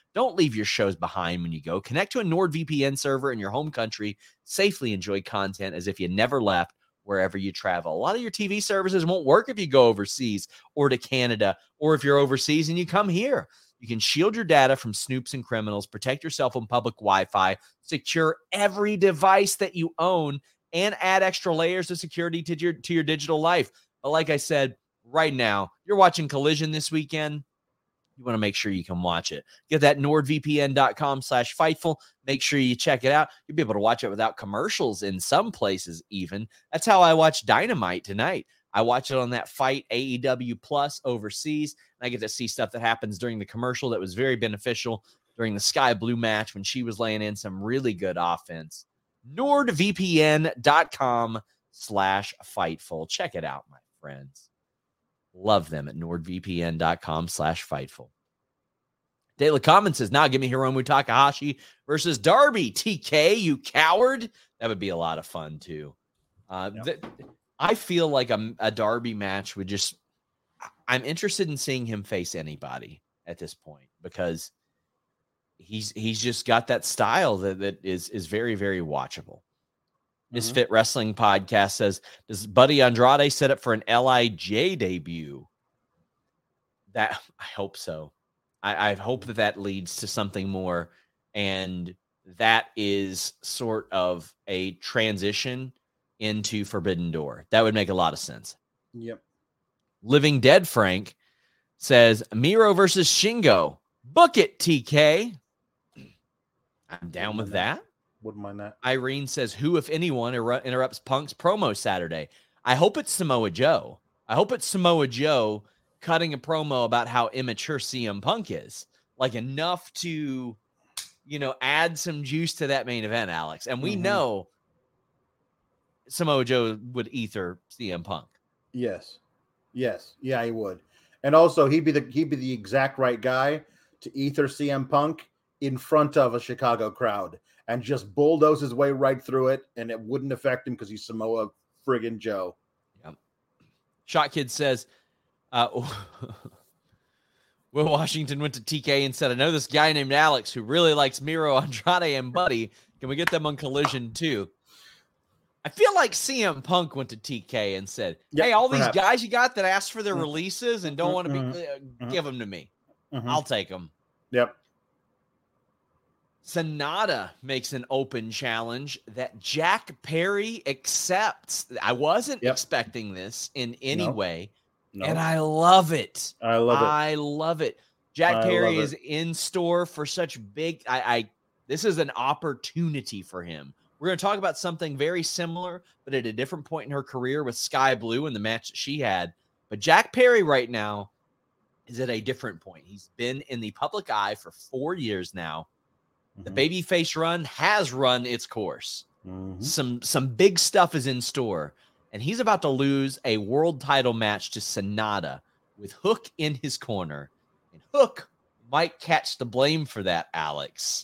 Don't leave your shows behind when you go. Connect to a NordVPN server in your home country. Safely enjoy content as if you never left wherever you travel. A lot of your T V services won't work if you go overseas or to Canada, or if you're overseas and you come here. You can shield your data from snoops and criminals, protect yourself on public Wi-Fi, secure every device that you own, and add extra layers of security to your, to your digital life. But like I said, right now, you're watching Collision this weekend. You want to make sure you can watch it. Get that nordvpn.com slash Fightful. Make sure you check it out. You'll be able to watch it without commercials in some places even. That's how I watched Dynamite tonight. I watch it on that Fight A E W Plus overseas, and I get to see stuff that happens during the commercial that was very beneficial during the Sky Blue match when she was laying in some really good offense. nordvpn.com slash Fightful. Check it out, my friends. Love them at nordvpn.com slash Fightful. De La Common says, now give me Hiromu Takahashi versus Darby. T K, you coward. That would be a lot of fun, too. Uh, yep. th- I feel like a, a Darby match would just, I'm interested in seeing him face anybody at this point because he's he's just got that style that, that is, is very, very watchable. Mm-hmm. Misfit Wrestling Podcast says, does Buddy Andrade set up for an L I J debut? That I hope so. I, I hope that that leads to something more, and that is sort of a transition into Forbidden Door. That would make a lot of sense. Yep. Living Dead Frank says Miro versus Shingo. Book it, T K. I'm down with that. Wouldn't mind that. Irene says, who, if anyone, er- interrupts Punk's promo Saturday? I hope it's Samoa Joe. I hope it's Samoa Joe cutting a promo about how immature C M Punk is. Like enough to, you know, add some juice to that main event, Alex. And we mm-hmm. know Samoa Joe would ether C M Punk. Yes. Yes. Yeah, he would. And also he'd be the he'd be the exact right guy to ether C M Punk in front of a Chicago crowd and just bulldoze his way right through it, and it wouldn't affect him because he's Samoa friggin' Joe. Yep. Shot Kid says, uh, Will Washington went to T K and said, I know this guy named Alex who really likes Miro, Andrade, and Buddy. Can we get them on Collision too? I feel like C M Punk went to T K and said, hey, yep, all perhaps. These guys you got that ask for their mm-hmm. releases and don't mm-hmm. want to be, uh, mm-hmm. give them to me. Mm-hmm. I'll take them. Yep. Sonata makes an open challenge that Jack Perry accepts. I wasn't yep. expecting this in any no. way, no. and I love it. I love it. I love it. Jack I Perry is it. in store for such big. I, I this is an opportunity for him. We're going to talk about something very similar, but at a different point in her career with Sky Blue and the match that she had. But Jack Perry right now is at a different point. He's been in the public eye for four years now. The babyface run has run its course. Mm-hmm. Some some big stuff is in store, and he's about to lose a world title match to Sonata with Hook in his corner. And Hook might catch the blame for that, Alex.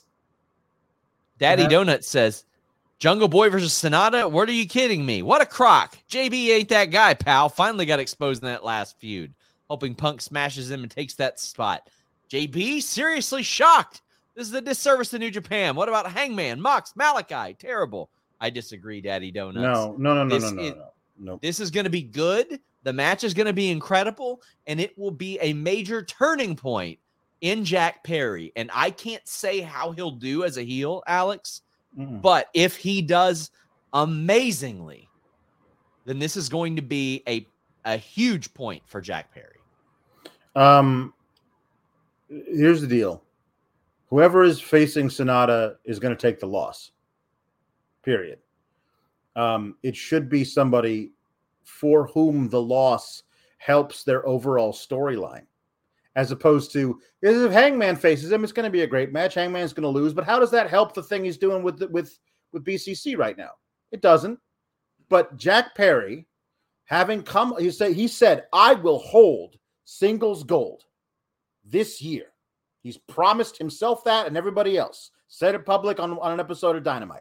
Daddy yeah. Donut says, Jungle Boy versus Sonata? What are you kidding me? What a crock. J B ain't that guy, pal. Finally got exposed in that last feud. Hoping Punk smashes him and takes that spot. J B, seriously shocked. This is a disservice to New Japan. What about Hangman, Mox, Malachi? Terrible. I disagree, Daddy Donuts. No, no, no, no, this, no, no, it, no, no. This is going to be good. The match is going to be incredible, and it will be a major turning point in Jack Perry. And I can't say how he'll do as a heel, Alex, mm. but if he does amazingly, then this is going to be a, a huge point for Jack Perry. Um, here's the deal. Whoever is facing Sonata is going to take the loss, period. Um, it should be somebody for whom the loss helps their overall storyline, as opposed to, if Hangman faces him, it's going to be a great match. Hangman's going to lose, but how does that help the thing he's doing with, with, with B C C right now? It doesn't. But Jack Perry, having come, he said, he said, I will hold singles gold this year. He's promised himself that and everybody else. Said it public on, on an episode of Dynamite.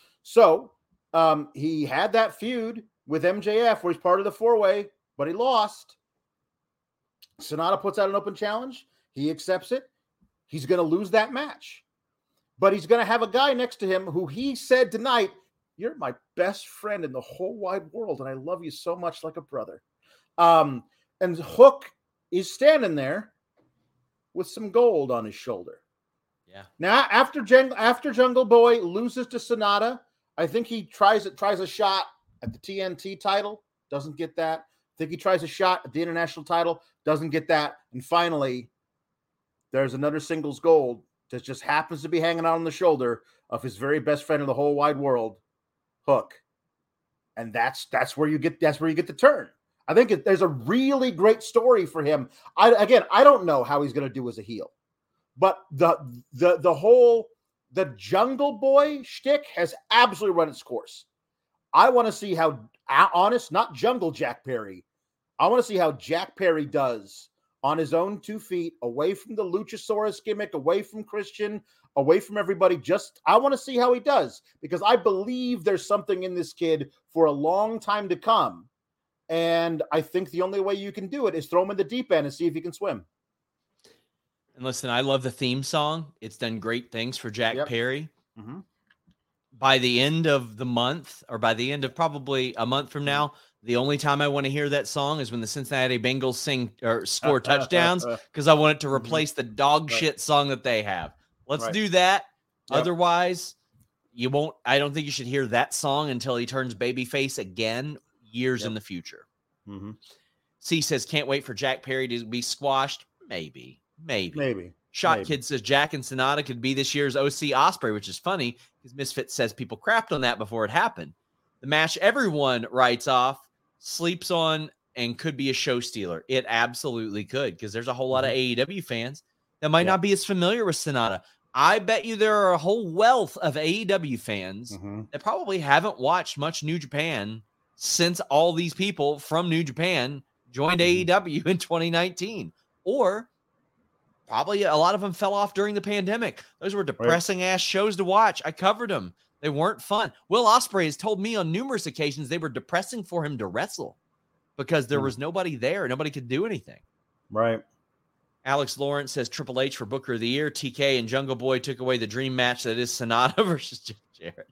So um, he had that feud with M J F where he's part of the four-way, but he lost. Sonata puts out an open challenge. He accepts it. he's going to lose that match. But he's going to have a guy next to him who he said tonight, you're my best friend in the whole wide world, and I love you so much like a brother. Um, and Hook is standing there with some gold on his shoulder. Yeah. Now, after Jungle, after Jungle Boy loses to Sonata, I think he tries it tries a shot at the T N T title, doesn't get that. I think he tries a shot at the international title, doesn't get that. And finally, there's another singles gold that just happens to be hanging out on the shoulder of his very best friend in the whole wide world, Hook. And that's that's where you get that's where you get the turn. I think it, there's a really great story for him. I again, I don't know how he's going to do as a heel, but the the the whole the Jungle Boy shtick has absolutely run its course. I want to see how honest, not Jungle Jack Perry. I want to see how Jack Perry does on his own two feet, away from the Luchasaurus gimmick, away from Christian, away from everybody. Just, I want to see how he does, because I believe there's something in this kid for a long time to come. And I think the only way you can do it is throw him in the deep end and see if he can swim. And listen, I love the theme song. It's done great things for Jack Yep. Perry. Mm-hmm. By the end of the month, or by the end of probably a month from now, the only time I want to hear that song is when the Cincinnati Bengals sing or score touchdowns, because I want it to replace the dog Right. shit song that they have. Let's Right. do that. Yep. Otherwise, you won't. I don't think you should hear that song until he turns babyface again years Yep. in the future. Mm-hmm. C says, can't wait for Jack Perry to be squashed. Maybe, maybe, Maybe. Shot maybe. Kid says Jack and Sonata could be this year's O C Osprey, which is funny because Misfit says people crapped on that before it happened. The match everyone writes off, sleeps on, and could be a show stealer. It absolutely could, because there's a whole lot of A E W fans that might Yeah. not be as familiar with Sonata. I bet you there are a whole wealth of A E W fans Mm-hmm. that probably haven't watched much New Japan since all these people from New Japan joined A E W in twenty nineteen. Or probably a lot of them fell off during the pandemic. Those were depressing ass shows to watch. I covered them. They weren't fun. Will Ospreay has told me on numerous occasions they were depressing for him to wrestle because there Hmm. was nobody there. Nobody could do anything. Right. Alex Lawrence says Triple H for Booker of the Year. T K and Jungle Boy took away the dream match that is Sonata versus Jeff Jarrett.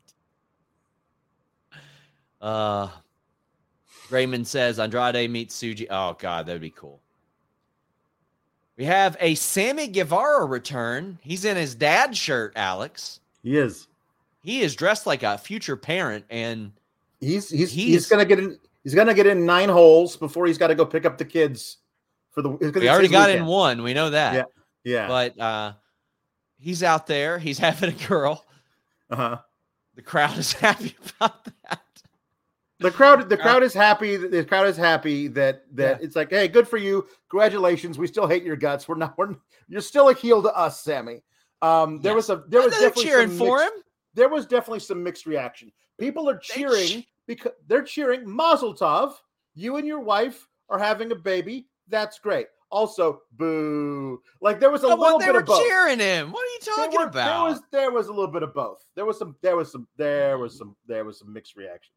Uh, Raymond says Andrade meets Tsuji. Oh, God, that would be cool. We have a Sammy Guevara return. He's in his dad's shirt, Alex. He is. He is dressed like a future parent, and He's he's He's- he's gonna get in. He's gonna get in nine holes before he's got to go pick up the kids for the. it's 'cause we it's already his got in weekend. one. We know that. Yeah. Yeah. But uh, he's out there. He's having a girl. Uh-huh. The crowd is happy about that. The crowd, the crowd is happy. The crowd is happy that that Yeah. it's like, hey, good for you, congratulations. We still hate your guts. We're not. We're you're still a heel to us, Sammy. Um, there Yeah. was a there was They're definitely cheering some for mixed- him. There was definitely some mixed reaction. People are cheering ch- because they're cheering. Mazel tov! You and your wife are having a baby. That's great. Also, boo! Like there was a Oh, well, little they bit were of both. cheering him. What are you There talking were- about? There was there was a little bit of both. There was some there was some there was some there was some mixed reactions.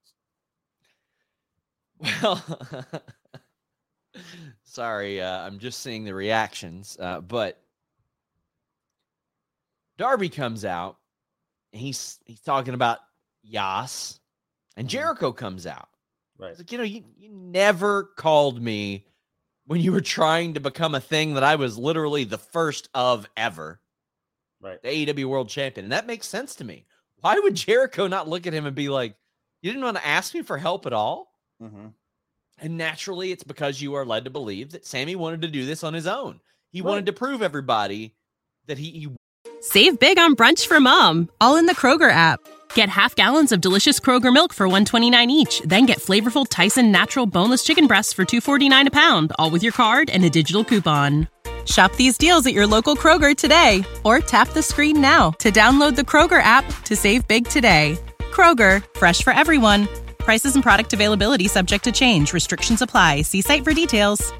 Well, sorry, uh, I'm just seeing the reactions. Uh, but Darby comes out, and he's he's talking about Yas, and Jericho comes out. Right. He's like, you know, you, you never called me when you were trying to become a thing that I was literally the first of ever, Right. the A E W World Champion, and that makes sense to me. Why would Jericho not look at him and be like, "You didn't want to ask me for help at all"? Mm-hmm. And naturally, it's because you are led to believe that Sammy wanted to do this on his own. He Right. wanted to prove everybody that he, he Save big on brunch for mom, all in the Kroger app. Get half gallons of delicious Kroger milk for one twenty-nine each. Then get flavorful Tyson natural boneless chicken breasts for two forty-nine a pound, all with your card and a digital coupon. Shop these deals at your local Kroger today, or tap the screen now to download the Kroger app to save big today. Kroger, fresh for everyone. Prices and product availability subject to change. Restrictions apply. See site for details.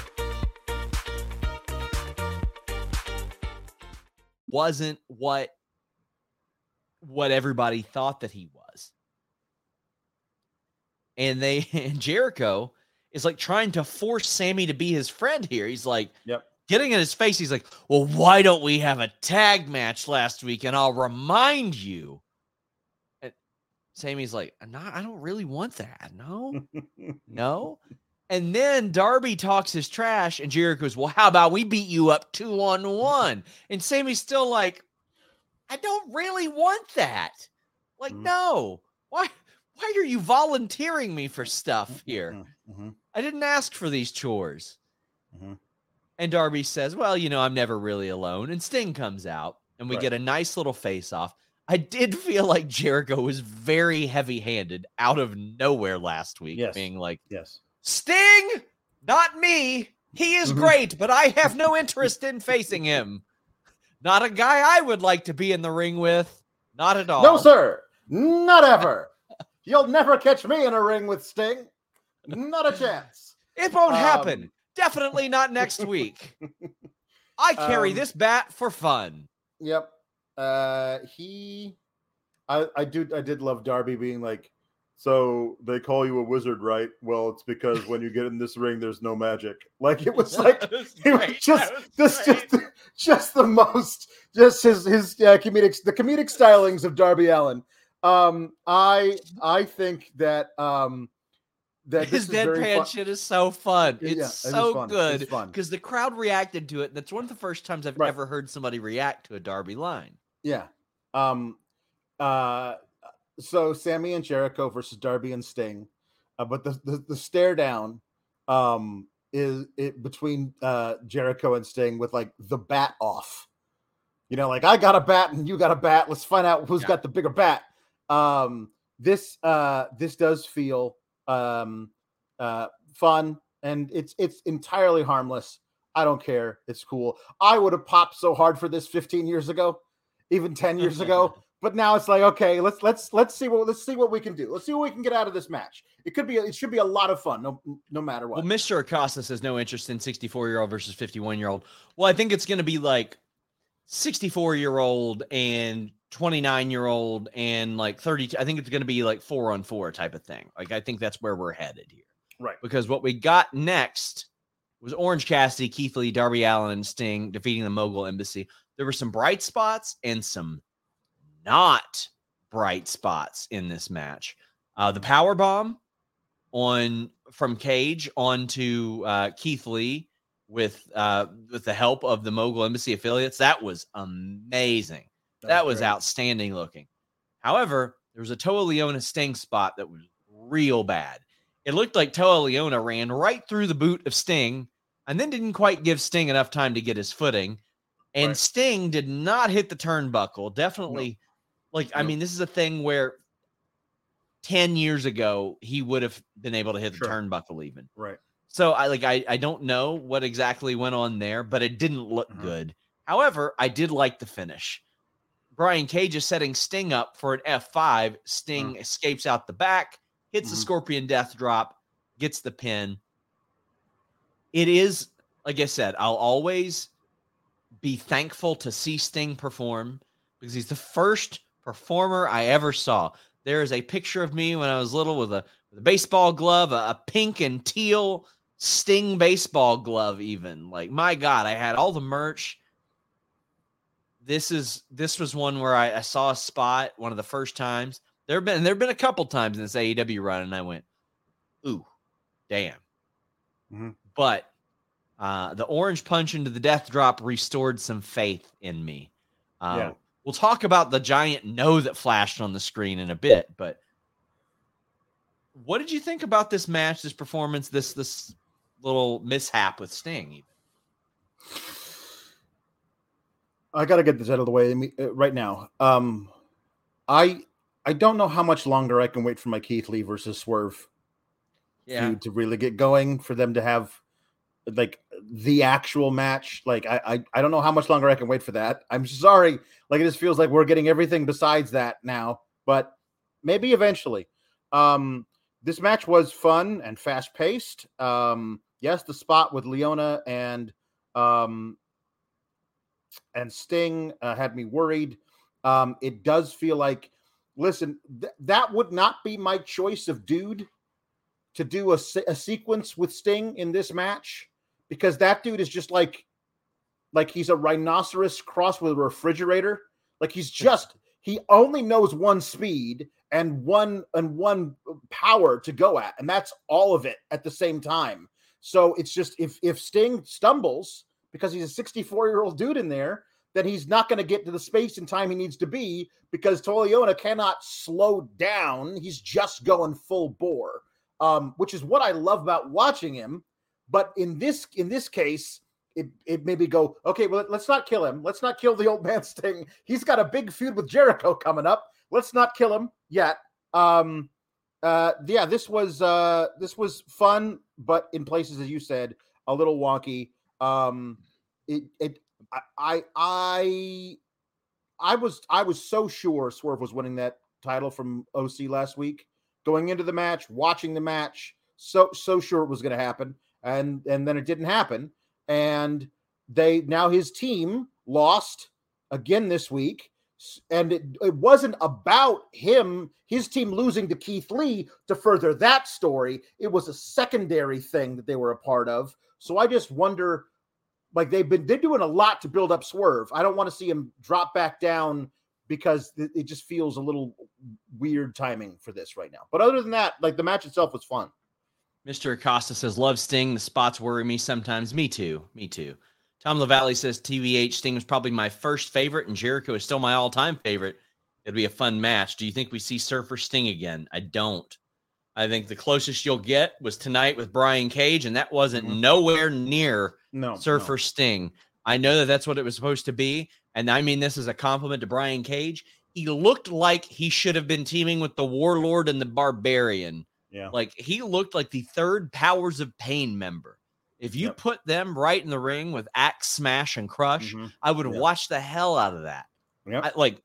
wasn't what what everybody thought that he was. And they and Jericho is like trying to force Sammy to be his friend here. He's like, Yep. getting in his face. He's like, well, why don't we have a tag match last week? And I'll remind you. And Sammy's like, no, I don't really want that. No, no. And then Darby talks his trash, and Jericho goes, well, how about we beat you up two on one? And Sammy's still like, I don't really want that. Like, mm-hmm. no. Why, why are you volunteering me for stuff here? Mm-hmm. I didn't ask for these chores. Mm-hmm. And Darby says, well, you know, I'm never really alone. And Sting comes out, and we right. get a nice little face-off. I did feel like Jericho was very heavy-handed out of nowhere last week, yes. being like, yes. Sting, not me. He is mm-hmm. great, but I have no interest in facing him. Not a guy I would like to be in the ring with. Not at all. No, sir. Not ever. You'll never catch me in a ring with Sting. Not a chance. It won't um, happen. Definitely not next week. I carry um, this bat for fun. Yep. Uh, he, I, I do, I did love Darby being like, so they call you a wizard, right? Well, it's because when you get in this ring, there's no magic. Like it was like it was just this, just, just the most, just his his uh, comedic, the comedic stylings of Darby Allin. Um, I I think that um that his deadpan shit is so fun. It's yeah, so it fun. good because the crowd reacted to it. That's one of the first times I've right. ever heard somebody react to a Darby line. Yeah. Um. Uh. So Sammy and Jericho versus Darby and Sting, uh, but the, the the stare down um, is it between uh, Jericho and Sting with like the bat off. You know, like I got a bat and you got a bat. Let's find out who's yeah. got the bigger bat. Um, this uh, this does feel um, uh, fun, and it's it's entirely harmless. I don't care. It's cool. I would have popped so hard for this fifteen years ago, even ten years ago. But now it's like, okay, let's let's let's see what let's see what we can do. Let's see what we can get out of this match. It could be it should be a lot of fun, no no matter what. Well, Mister Acosta says no interest in sixty-four-year-old versus fifty-one-year-old. Well, I think it's going to be like sixty-four-year-old and twenty-nine-year-old and like thirty. I think it's going to be like four on four type of thing. Like I think that's where we're headed here. Right. Because what we got next was Orange Cassidy, Keith Lee, Darby Allin, and Sting defeating the Mogul Embassy. There were some bright spots and some not bright spots in this match. Uh, the power bomb on from Cage onto uh, Keith Lee with uh, with the help of the Mogul Embassy affiliates. That was amazing. That, that was great. Outstanding looking. However, there was a Toa Liona Sting spot that was real bad. It looked like Toa Liona ran right through the boot of Sting and then didn't quite give Sting enough time to get his footing. And right. Sting did not hit the turnbuckle. Definitely. No. Like, I mean, this is a thing where ten years ago, he would have been able to hit the sure. turnbuckle even. Right. So, I like, I, I don't know what exactly went on there, but it didn't look mm-hmm. good. However, I did like the finish. Brian Cage is setting Sting up for an F five. Sting mm-hmm. escapes out the back, hits mm-hmm. the Scorpion Death Drop, gets the pin. It is, like I said, I'll always be thankful to see Sting perform because he's the first performer I ever saw. There is a picture of me when I was little with a, with a baseball glove, a, a pink and teal Sting baseball glove even. Like, my God, I had all the merch. This is this was one where I, I saw a spot one of the first times. There have been there have been a couple times in this A E W run, and I went, ooh, damn. Mm-hmm. But uh, the orange punch into the death drop restored some faith in me. Uh, yeah. We'll talk about the giant no that flashed on the screen in a bit, but what did you think about this match, this performance, this this little mishap with Sting? Even? I got to get this out of the way right now. Um, I I don't know how much longer I can wait for my Keith Lee versus Swerve yeah. to, to really get going, for them to have like the actual match. Like I, I I don't know how much longer I can wait for that. I'm sorry. Like it just feels like we're getting everything besides that now, but maybe eventually. Um, this match was fun and fast paced. Um, yes, the spot with Leona and um, and Sting uh, had me worried. Um, it does feel like, listen, th- that would not be my choice of dude to do a, se- a sequence with Sting in this match, because that dude is just like like he's a rhinoceros crossed with a refrigerator. Like he's just he only knows one speed and one and one power to go at, and that's all of it at the same time. So it's just if if Sting stumbles because he's a sixty-four-year-old dude in there, then he's not going to get to the space and time he needs to be because Toa Liona cannot slow down. He's just going full bore, um, which is what I love about watching him. But in this in this case, it, it made me go, okay, well, let's not kill him. Let's not kill the old man Sting. He's got a big feud with Jericho coming up. Let's not kill him yet. Um, uh, yeah, this was uh, this was fun, but in places, as you said, a little wonky. Um, it it I I I was I was so sure Swerve was winning that title from O C last week. Going into the match, watching the match, so so sure it was going to happen, and and then it didn't happen. And they now his team lost again this week. And it, it wasn't about him, his team losing to Keith Lee to further that story. It was a secondary thing that they were a part of. So I just wonder, like they've been, they're doing a lot to build up Swerve. I don't want to see him drop back down because it, it just feels a little weird timing for this right now. But other than that, like the match itself was fun. Mister Acosta says, love Sting. The spots worry me sometimes. Me too. Me too. Tom LaValle says T V H Sting was probably my first favorite, and Jericho is still my all-time favorite. It'll be a fun match. Do you think we see Surfer Sting again? I don't. I think the closest you'll get was tonight with Brian Cage, and that wasn't mm-hmm. nowhere near no, Surfer no. Sting. I know that that's what it was supposed to be, and I mean this as a compliment to Brian Cage. He looked like he should have been teaming with the Warlord and the Barbarian. Yeah, like he looked like the third Powers of Pain member. If you yep. put them right in the ring with Axe, Smash, and Crush, mm-hmm. I would yep. watch the hell out of that. Yep. I, like,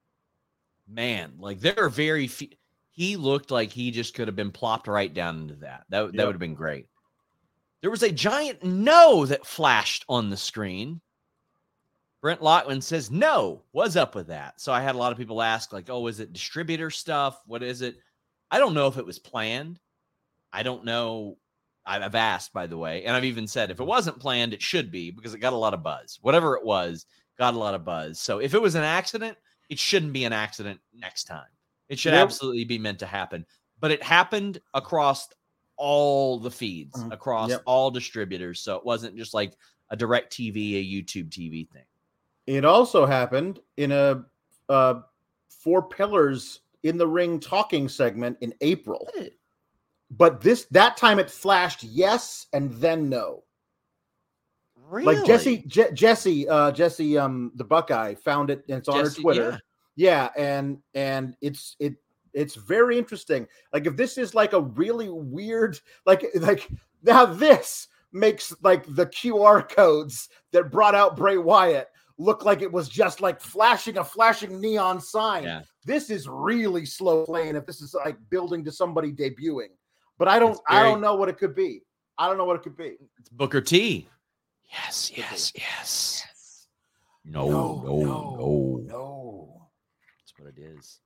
man, like there are very few. He looked like he just could have been plopped right down into that. That, yep. that would have been great. There was a giant no that flashed on the screen. Brent Lockman says, no, what's up with that? So I had a lot of people ask, like, oh, is it distributor stuff? What is it? I don't know if it was planned. I don't know. I've asked, by the way, and I've even said if it wasn't planned, it should be because it got a lot of buzz. Whatever it was, got a lot of buzz. So if it was an accident, it shouldn't be an accident next time. It should yep. absolutely be meant to happen. But it happened across all the feeds, mm-hmm. across yep. all distributors. So it wasn't just like a direct T V, a YouTube T V thing. It also happened in a uh, Four Pillars in the Ring talking segment in April. But this that time it flashed yes and then no. Really? Like Jesse, Je- Jesse, uh, Jesse, um, the Buckeye found it and it's on Jesse, her Twitter. Yeah. yeah, and and it's it it's very interesting. Like if this is like a really weird, like like now this makes like the Q R codes that brought out Bray Wyatt look like it was just like flashing a flashing neon sign. Yeah. This is really slow playing if this is like building to somebody debuting. But I don't very, I don't know what it could be. I don't know what it could be. It's Booker T. Yes, yes, yes. yes. No, no, no, no, no. That's what it is.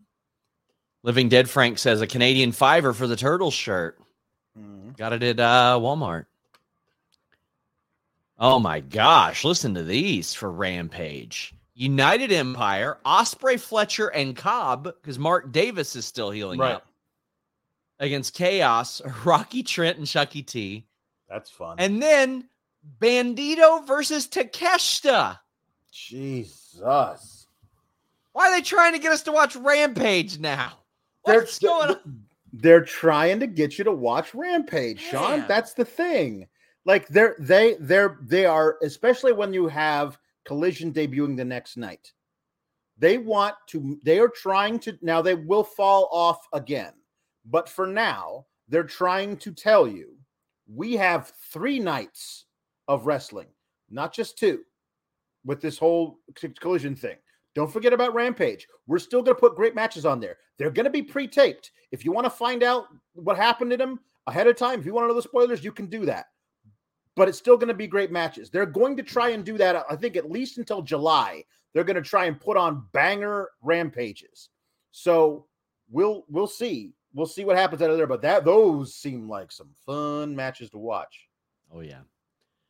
Living Dead Frank says a Canadian fiver for the Turtles shirt. Mm-hmm. Got it at uh, Walmart. Oh my gosh, listen to these for Rampage. United Empire, Ospreay, Fletcher, and Cobb, because Mark Davis is still healing right. up. Against Chaos, Rocky Trent and Chucky T. That's fun. And then Bandito versus Takeshita. Jesus. Why are they trying to get us to watch Rampage now? What's they're, going on? They're trying to get you to watch Rampage, Sean. Man. That's the thing. Like they're they they're they are, especially when you have Collision debuting the next night. They want to, they are trying to, now they will fall off again. But for now, they're trying to tell you, we have three nights of wrestling, not just two, with this whole Collision thing. Don't forget about Rampage. We're still going to put great matches on there. They're going to be pre-taped. If you want to find out what happened to them ahead of time, if you want to know the spoilers, you can do that. But it's still going to be great matches. They're going to try and do that, I think, at least until July. They're going to try and put on banger Rampages. So we'll we'll see. We'll see what happens out of there, but that those seem like some fun matches to watch. Oh, yeah.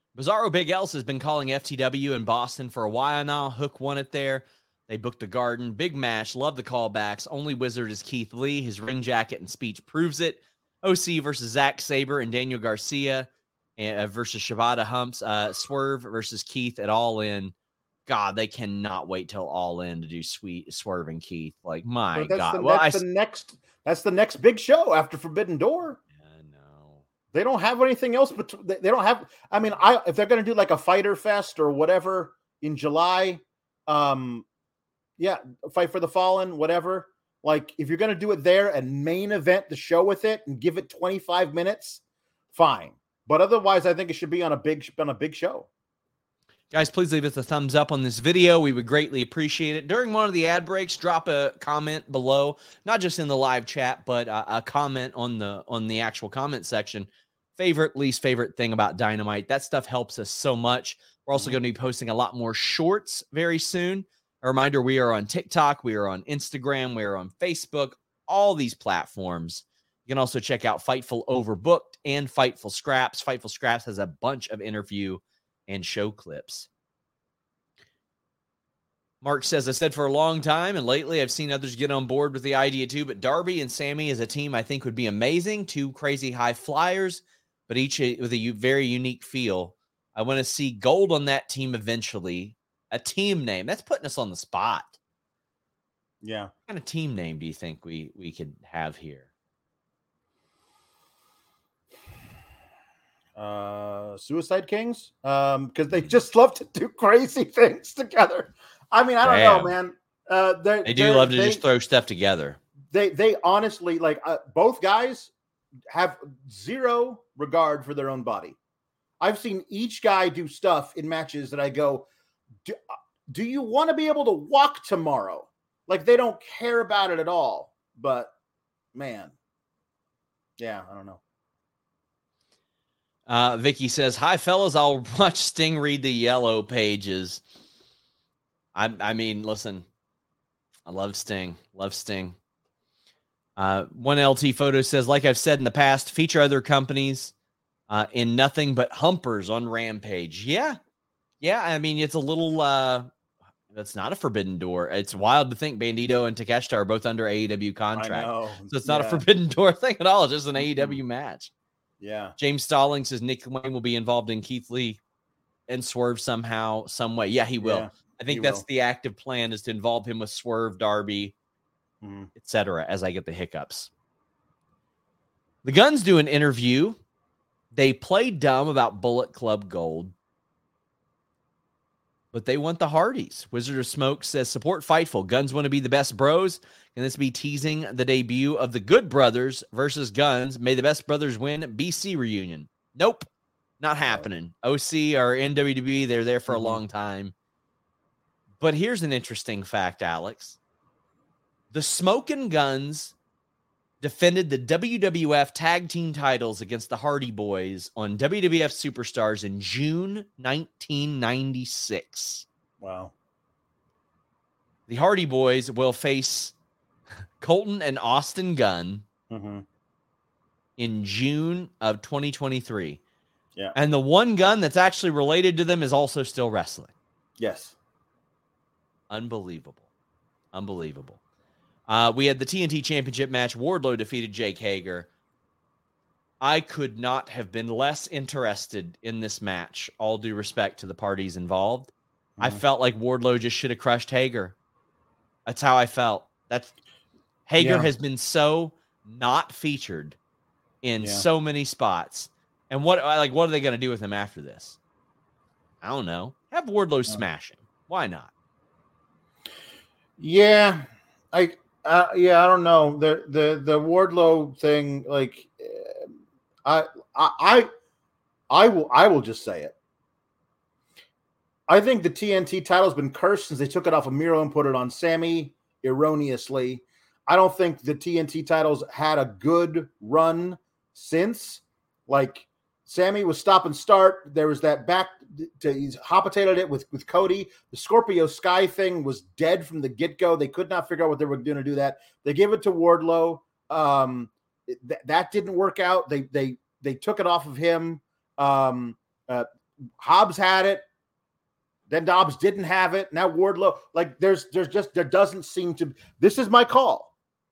Bizarro Big El's has been calling F T W in Boston for a while now. Hook won it there. They booked the Garden. Big match. Love the callbacks. Only wizard is Keith Lee. His ring jacket and speech proves it. O C versus Zack Sabre and Daniel Garcia uh, versus Shibata Humps. Uh, Swerve versus Keith at All In. God, they cannot wait till All In to do Sweet Swerve and Keith. Like, my that's God. The, well, that's I, the next. That's the next big show after Forbidden Door. I know. They don't have anything else, but they, they don't have. I mean, I if they're going to do like a Fighter Fest or whatever in July, um, yeah, Fight for the Fallen, whatever. Like, if you're going to do it there and main event the show with it and give it twenty-five minutes, fine. But otherwise, I think it should be on a big on a big show. Guys, please leave us a thumbs up on this video. We would greatly appreciate it. During one of the ad breaks, drop a comment below, not just in the live chat, but uh, a comment on the on the actual comment section. Favorite, least favorite thing about Dynamite. That stuff helps us so much. We're also going to be posting a lot more shorts very soon. A reminder, we are on TikTok, we are on Instagram, we are on Facebook, all these platforms. You can also check out Fightful Overbooked and Fightful Scraps. Fightful Scraps has a bunch of interview and show clips. Mark says, I said for a long time, and lately I've seen others get on board with the idea too, but Darby and Sammy as a team I think would be amazing. Two crazy high flyers, but each with a very unique feel. I want to see gold on that team eventually. A team name. That's putting us on the spot. Yeah. What kind of team name do you think we, we could have here? Uh, Suicide Kings, um, because they just love to do crazy things together. I mean, I don't Damn. know, man. Uh, they do love to they, just throw stuff together. They they honestly like uh, both guys have zero regard for their own body. I've seen each guy do stuff in matches that I go, do, do you want to be able to walk tomorrow? Like, they don't care about it at all. But man, yeah, I don't know. Uh, Vicky says, hi, fellas. I'll watch Sting read the yellow pages. I, I mean, listen, I love Sting. Love Sting. Uh, one L T photo says, like I've said in the past, feature other companies uh, in nothing but humpers on Rampage. Yeah. Yeah. I mean, it's a little, uh, that's not a forbidden door. It's wild to think Bandito and Takeshita are both under A E W contract. So it's not yeah. a forbidden door thing at all. It's just an A E W match. Yeah. James Stalling says Nick Wayne will be involved in Keith Lee and Swerve somehow, some way. Yeah, he will. Yeah, I think that's will. the active plan, is to involve him with Swerve, Darby, mm-hmm. et cetera, as I get the hiccups. The Guns do an interview. They play dumb about Bullet Club Gold, but they want the Hardys. Wizard of Smoke says, support Fightful. Guns want to be the best bros. Can this be teasing the debut of the Good Brothers versus Guns? May the best brothers win. B C reunion. Nope. Not happening. O C or N W W E, they're there for mm-hmm. a long time. But here's an interesting fact, Alex. The Smokin' Guns defended the W W F tag team titles against the Hardy Boys on W W F Superstars in June nineteen ninety-six. Wow. The Hardy Boys will face Colton and Austin Gunn mm-hmm. in June of twenty twenty-three. Yeah. And the one Gunn that's actually related to them is also still wrestling. Yes. Unbelievable. Unbelievable. Uh, we had the T N T Championship match. Wardlow defeated Jake Hager. I could not have been less interested in this match, all due respect to the parties involved. Mm-hmm. I felt like Wardlow just should have crushed Hager. That's how I felt. That's Hager yeah. has been so not featured in yeah. so many spots. And what like what are they going to do with him after this? I don't know. Have Wardlow yeah. smash him. Why not? Yeah. I Uh, yeah, I don't know. The the the Wardlow thing, like, uh, I I I will I will just say it. I think the T N T title's been cursed since they took it off of Miro and put it on Sammy erroneously. I don't think the T N T titles had a good run since. Like, Sammy was stop and start. There was that back to he's hot potatoed it with, with Cody. The Scorpio Sky thing was dead from the get-go. They could not figure out what they were going to do that. They gave it to Wardlow. Um, th- that didn't work out. They they they took it off of him. Um, uh, Hobbs had it. Then Dobbs didn't have it. Now Wardlow, like there's, there's just, there doesn't seem to, this is my call.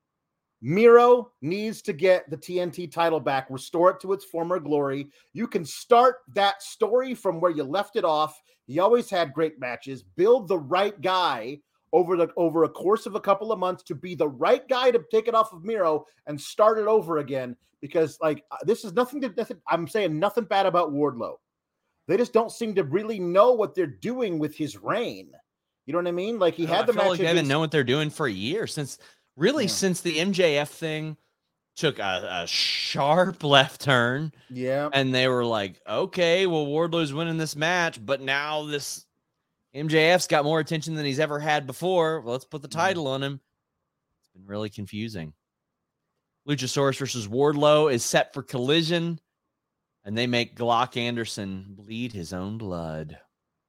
Miro needs to get the T N T title back, restore it to its former glory. You can start that story from where you left it off. He always had great matches. Build the right guy over the over a course of a couple of months to be the right guy to take it off of Miro and start it over again. Because like this is nothing to nothing. I'm saying nothing bad about Wardlow. They just don't seem to really know what they're doing with his reign. You know what I mean? Like he No, had I the feel match. like they haven't known what they're doing for a year since really Yeah. since the M J F thing took a, a sharp left turn. Yeah. And they were like, okay, well, Wardlow's winning this match, but now this M J F's got more attention than he's ever had before. Well, let's put the title on him. It's been really confusing. Luchasaurus versus Wardlow is set for Collision, and they make Glock Anderson bleed his own blood.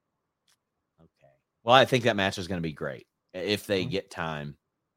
Okay. Well, I think that match is going to be great if they Mm-hmm. get time.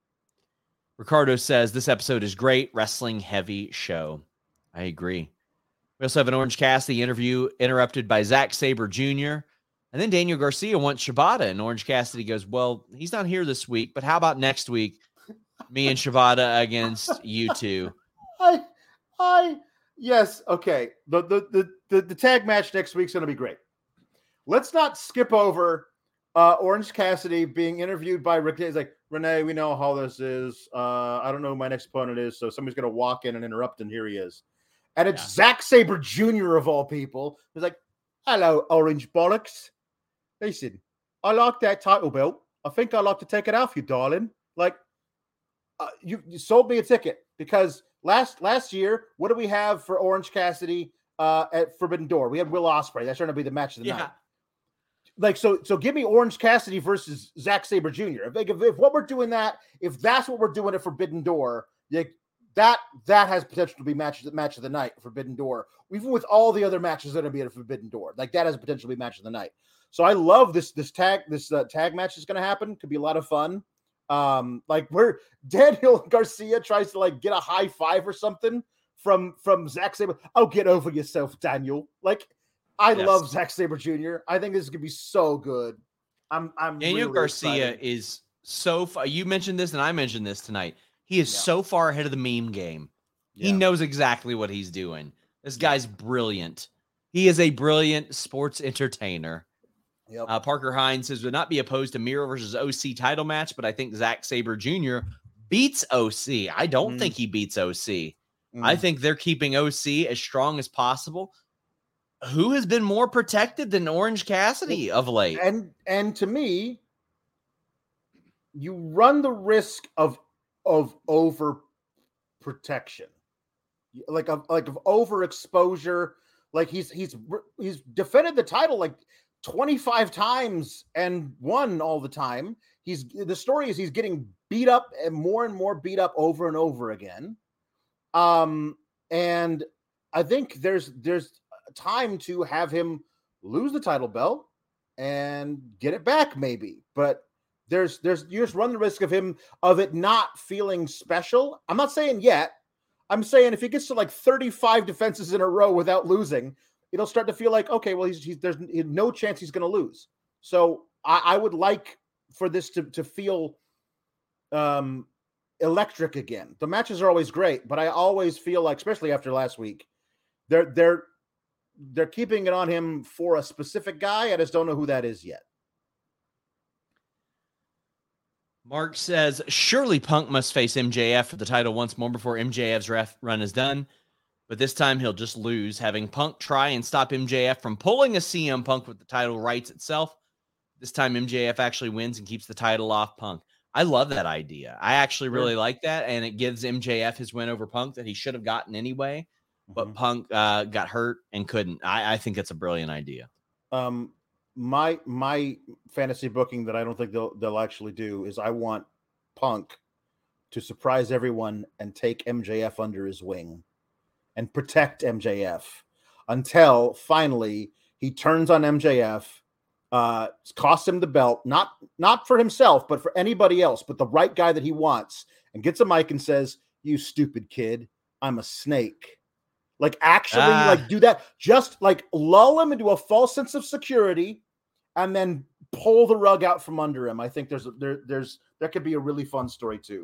Ricardo says this episode is great. Wrestling heavy show. I agree. We also have an Orange Cassidy interview interrupted by Zack Sabre Junior And then Daniel Garcia wants Shibata, and Orange Cassidy goes, well, he's not here this week, but how about next week? Me and Shibata against you two. I, I, yes, okay. The the the the, the tag match next week's going to be great. Let's not skip over uh, Orange Cassidy being interviewed by Rick. He's like, Renee, we know how this is. Uh, I don't know who my next opponent is, so somebody's going to walk in and interrupt, and here he is. And it's Yeah. Zack Sabre Junior of all people. He's like, hello, Orange Bollocks. Listen, I like that title belt. I think I'd like to take it off you, darling. Like, uh, you, you sold me a ticket because last last year, what do we have for Orange Cassidy uh, at Forbidden Door? We had Will Ospreay. That's going to be the match of the Yeah. night. Like, so so give me Orange Cassidy versus Zack Sabre Junior If, if, if what we're doing that, if that's what we're doing at Forbidden Door, like, that that has potential to be match, match of the night, Forbidden Door. Even with all the other matches that are be at a Forbidden Door, like that has potential to be match of the night. So I love this this tag this uh, tag match is going to happen. Could be a lot of fun. Um, like where Daniel Garcia tries to like get a high five or something from from Zack Sabre. Oh, get over yourself, Daniel. Like I Yes. love Zack Sabre Junior I think this is gonna be so good. I'm I'm Daniel really Garcia excited. is so far. You mentioned this, and I mentioned this tonight. He is Yeah. so far ahead of the meme game. He Yeah. knows exactly what he's doing. This guy's brilliant. He is a brilliant sports entertainer. Yep. Uh, Parker Hines says would not be opposed to Miro versus O C title match, but I think Zack Sabre Junior beats O C. I don't Mm. think he beats O C. Mm. I think they're keeping O C as strong as possible. Who has been more protected than Orange Cassidy of late? and and to me, you run the risk of of over protection, like of like of overexposure. Like he's he's he's defended the title like twenty-five times and won all the time. He's the story is he's getting beat up and more and more beat up over and over again. Um, and I think there's there's time to have him lose the title belt and get it back, maybe. But there's there's you just run the risk of him of it not feeling special. I'm not saying yet. I'm saying if he gets to like thirty-five defenses in a row without losing, it'll start to feel like, okay, well, he's, he's there's no chance he's going to lose. So I, I would like for this to to feel um, electric again. The matches are always great, but I always feel like, especially after last week, they're they're they're keeping it on him for a specific guy. I just don't know who that is yet. Mark says, surely Punk must face M J F for the title once more before M J F's ref run is done. But this time he'll just lose, having Punk try and stop M J F from pulling a C M Punk with the title rights itself. This time M J F actually wins and keeps the title off Punk. I love that idea. I actually really like that, and it gives M J F his win over Punk that he should have gotten anyway. But Mhm. Punk uh, got hurt and couldn't. I, I think that's a brilliant idea. Um, my my fantasy booking that I don't think they'll they'll actually do is I want Punk to surprise everyone and take M J F under his wing and protect M J F until finally he turns on M J F, uh, costs him the belt, not not for himself, but for anybody else, but the right guy that he wants, and gets a mic and says, "You stupid kid, I'm a snake." Like actually Ah. like do that. Just like lull him into a false sense of security and then pull the rug out from under him. I think there's there there's there could be a really fun story too.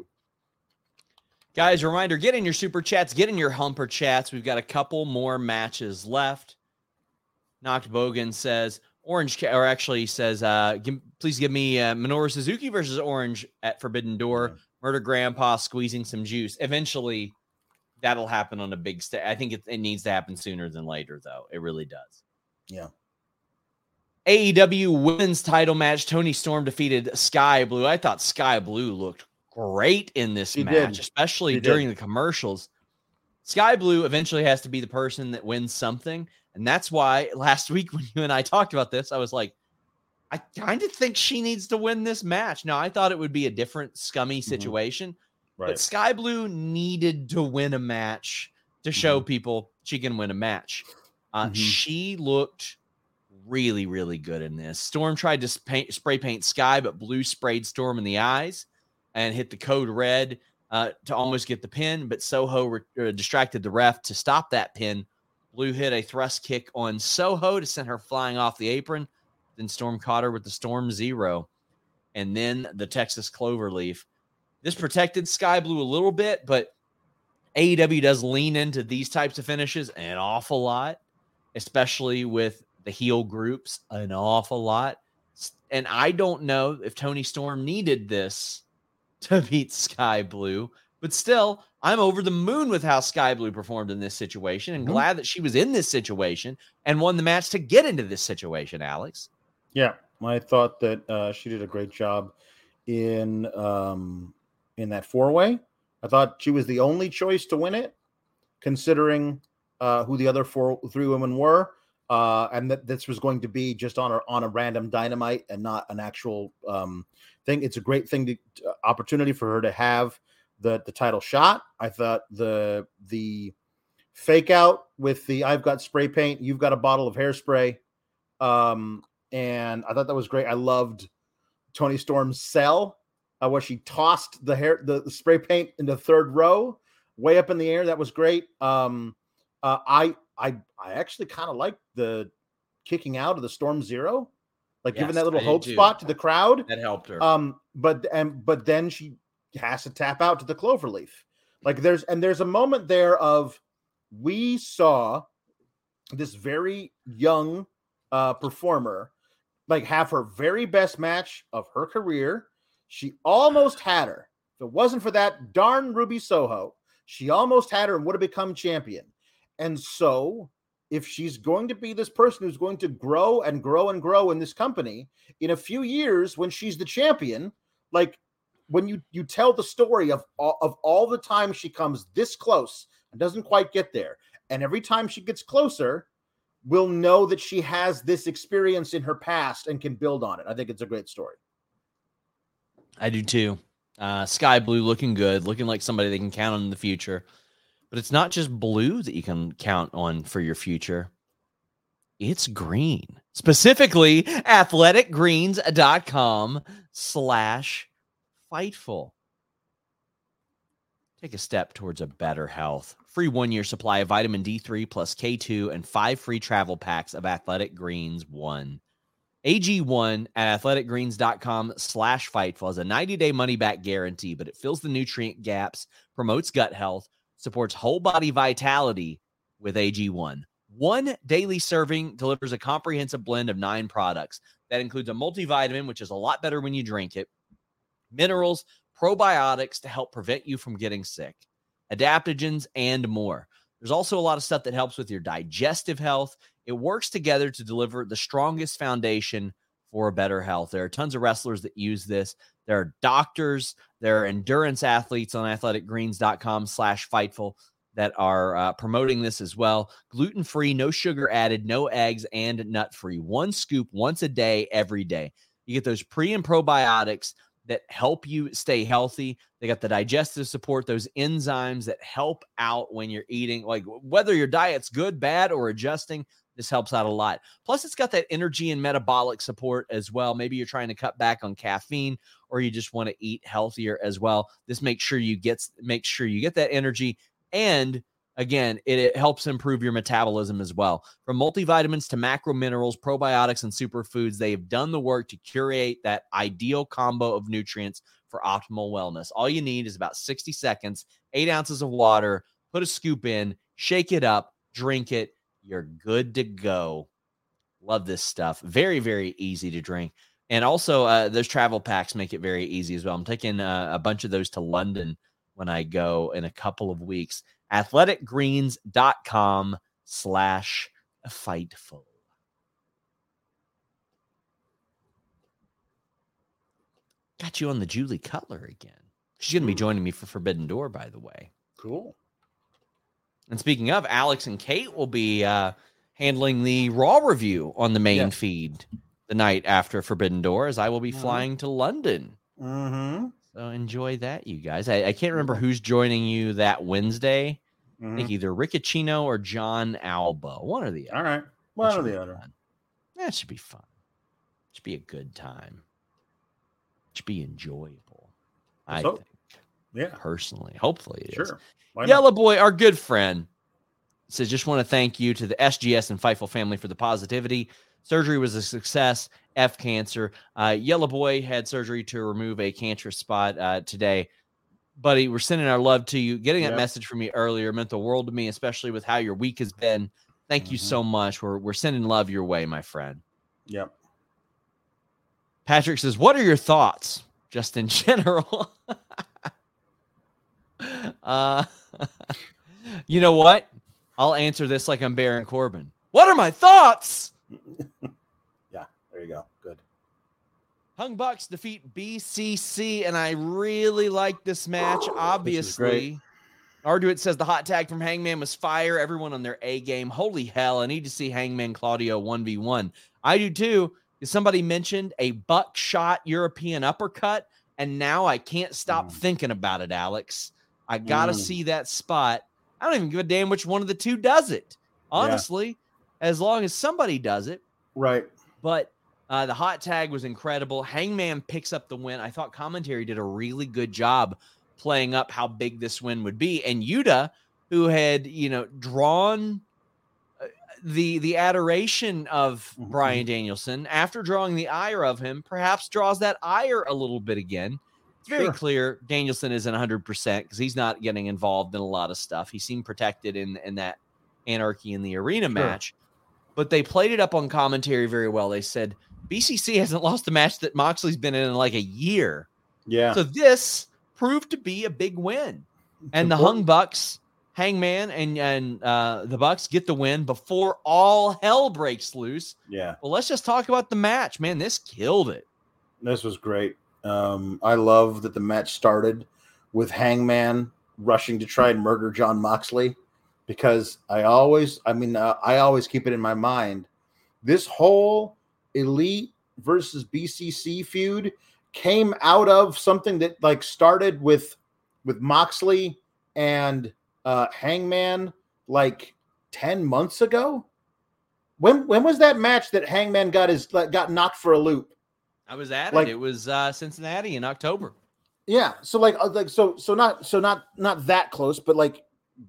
Guys, reminder, get in your super chats, get in your humper chats. We've got a couple more matches left. Knocked Bogan says, Orange, or actually says, uh, give, please give me uh, Minoru Suzuki versus Orange at Forbidden Door. Mm-hmm. Murder Grandpa squeezing some juice. Eventually, that'll happen on a big stage. I think it, it needs to happen sooner than later, though. It really does. Yeah. A E W women's title match. Toni Storm defeated Sky Blue. I thought Sky Blue looked great in this she match, did. especially she during did. the commercials. Sky Blue eventually has to be the person that wins something. And that's why last week when you and I talked about this, I was like, I kind of think she needs to win this match. Now, I thought it would be a different scummy situation, mm-hmm. right. but Sky Blue needed to win a match to show mm-hmm. people she can win a match. Uh, mm-hmm. She looked really, really good in this. Storm tried to paint, spray paint Sky, but Blue sprayed Storm in the eyes and hit the code red uh, to almost get the pin, but Soho re- uh, distracted the ref to stop that pin. Blue hit a thrust kick on Soho to send her flying off the apron. Then Storm caught her with the Storm Zero. And then the Texas Cloverleaf. This protected Sky Blue a little bit, but A E W does lean into these types of finishes an awful lot, especially with the heel groups, an awful lot. And I don't know if Toni Storm needed this to beat Sky Blue, but still, I'm over the moon with how Sky Blue performed in this situation and mm-hmm. glad that she was in this situation and won the match to get into this situation, Alex. Yeah, I thought that uh, she did a great job in um, in that four-way. I thought she was the only choice to win it, considering uh, who the other four, three women were, uh, and that this was going to be just on a, on a random Dynamite and not an actual um, thing. It's a great thing, to, uh, opportunity for her to have the the title shot. I thought the the fake out with the I've got spray paint, you've got a bottle of hairspray. Um, and I thought that was great. I loved Toni Storm's sell, uh, where she tossed the hair, the, the spray paint in the third row, way up in the air. That was great. Um, uh, I I I actually kind of liked the kicking out of the Storm Zero, like yes, giving that little I hope do. spot to the crowd. That helped her. Um, but and but then she has to tap out to the Cloverleaf. Like there's and there's a moment there of we saw this very young uh, performer like have her very best match of her career. She almost had her. If it wasn't for that darn Ruby Soho, she almost had her and would have become champion. And so if she's going to be this person who's going to grow and grow and grow in this company, in a few years when she's the champion, like when you, you tell the story of all, of all the time she comes this close and doesn't quite get there, and every time she gets closer, we'll know that she has this experience in her past and can build on it. I think it's a great story. I do too. Uh, Sky Blue looking good, looking like somebody they can count on in the future. But it's not just blue that you can count on for your future. It's green. Specifically, athleticgreens.com slash Fightful. Take a step towards a better health. Free one-year supply of vitamin D three plus K two and five free travel packs of Athletic Greens one. A G one at athleticgreens.com slash Fightful has a ninety-day money-back guarantee, but it fills the nutrient gaps, promotes gut health, supports whole body vitality with A G one. One daily serving delivers a comprehensive blend of nine products. That includes a multivitamin, which is a lot better when you drink it, minerals, probiotics to help prevent you from getting sick, adaptogens, and more. There's also a lot of stuff that helps with your digestive health. It works together to deliver the strongest foundation for a better health. There are tons of wrestlers that use this. There are doctors, there are endurance athletes on athleticgreens.com slash Fightful that are uh, promoting this as well. Gluten-free, no sugar added, no eggs, and nut-free. One scoop once a day, every day. You get those pre and probiotics that help you stay healthy. They got the digestive support, those enzymes that help out when you're eating, like whether your diet's good, bad, or adjusting, this helps out a lot. Plus, it's got that energy and metabolic support as well. Maybe you're trying to cut back on caffeine or you just want to eat healthier as well. This makes sure you get, make sure you get that energy and Again, it, it helps improve your metabolism as well. From multivitamins to macro minerals, probiotics, and superfoods, they have done the work to curate that ideal combo of nutrients for optimal wellness. All you need is about sixty seconds, eight ounces of water, put a scoop in, shake it up, drink it. You're good to go. Love this stuff. Very, very easy to drink. And also, uh, those travel packs make it very easy as well. I'm taking uh, a bunch of those to London when I go in a couple of weeks. athleticgreens.com slash fightful. Got you on the Julie Cutler again. She's going to be joining me for Forbidden Door, by the way. Cool. And speaking of, Alex and Kate will be uh, handling the Raw review on the main yeah. feed the night after Forbidden Door, as I will be mm-hmm. flying to London. Mm-hmm. So enjoy that, you guys. I, I can't remember who's joining you that Wednesday. Mm-hmm. I think either Riccacino or John Alba. One or the other. All right. One or the other. Fun. That should be fun. Should be a good time. Should be enjoyable. I so, think. Yeah. Personally. Hopefully it sure. is. Why Yellow not? Boy, our good friend, says, just want to thank you to the S G S and Fightful family for the positivity. Surgery was a success. F cancer. Uh, Yellow Boy had surgery to remove a cancerous spot uh, today. Buddy, we're sending our love to you. Getting that yep. message from you earlier meant the world to me, especially with how your week has been. Thank mm-hmm. you so much. We're we're sending love your way, my friend. Yep. Patrick says, what are your thoughts, just in general? uh, you know what? I'll answer this like I'm Baron Corbin. What are my thoughts? Yeah, there you go. Good. Hung Bucks defeat B C C, and I really like this match, obviously. Arduit says the hot tag from Hangman was fire. Everyone on their A game. Holy hell, I need to see Hangman Claudio one v one. I do too. Somebody mentioned a buckshot European uppercut, and now I can't stop mm. thinking about it, Alex. I got to mm. see that spot. I don't even give a damn which one of the two does it, honestly, yeah. as long as somebody does it. Right. But uh, the hot tag was incredible. Hangman picks up the win. I thought commentary did a really good job playing up how big this win would be. And Yuta, who had, you know, drawn the the adoration of mm-hmm. Bryan Danielson, after drawing the ire of him, perhaps draws that ire a little bit again. It's very sure. clear Danielson isn't one hundred percent because he's not getting involved in a lot of stuff. He seemed protected in, in that Anarchy in the Arena sure. match. But they played it up on commentary very well. They said, B C C hasn't lost a match that Moxley's been in in like a year. Yeah. So this proved to be a big win. And the Hung Bucks, Hangman and, and uh, the Bucks get the win before all hell breaks loose. Yeah. Well, let's just talk about the match, man. This killed it. This was great. Um, I love that the match started with Hangman rushing to try and murder Jon Moxley, because I always, I mean, uh, I always keep it in my mind. This whole Elite versus B C C feud came out of something that like started with, with Moxley and uh, Hangman like ten months ago. When, when was that match that Hangman got his, got knocked for a loop? I was at like, it. It was uh, Cincinnati in October. Yeah. So like, like, so, so not, so not, not that close, but like,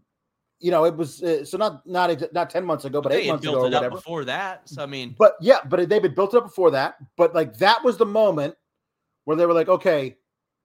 you know, it was uh, so not, not, not ten months ago, but they eight months built ago or it up whatever. Before that. So, I mean, but yeah, but they've been built up before that. But like, that was the moment where they were like, okay,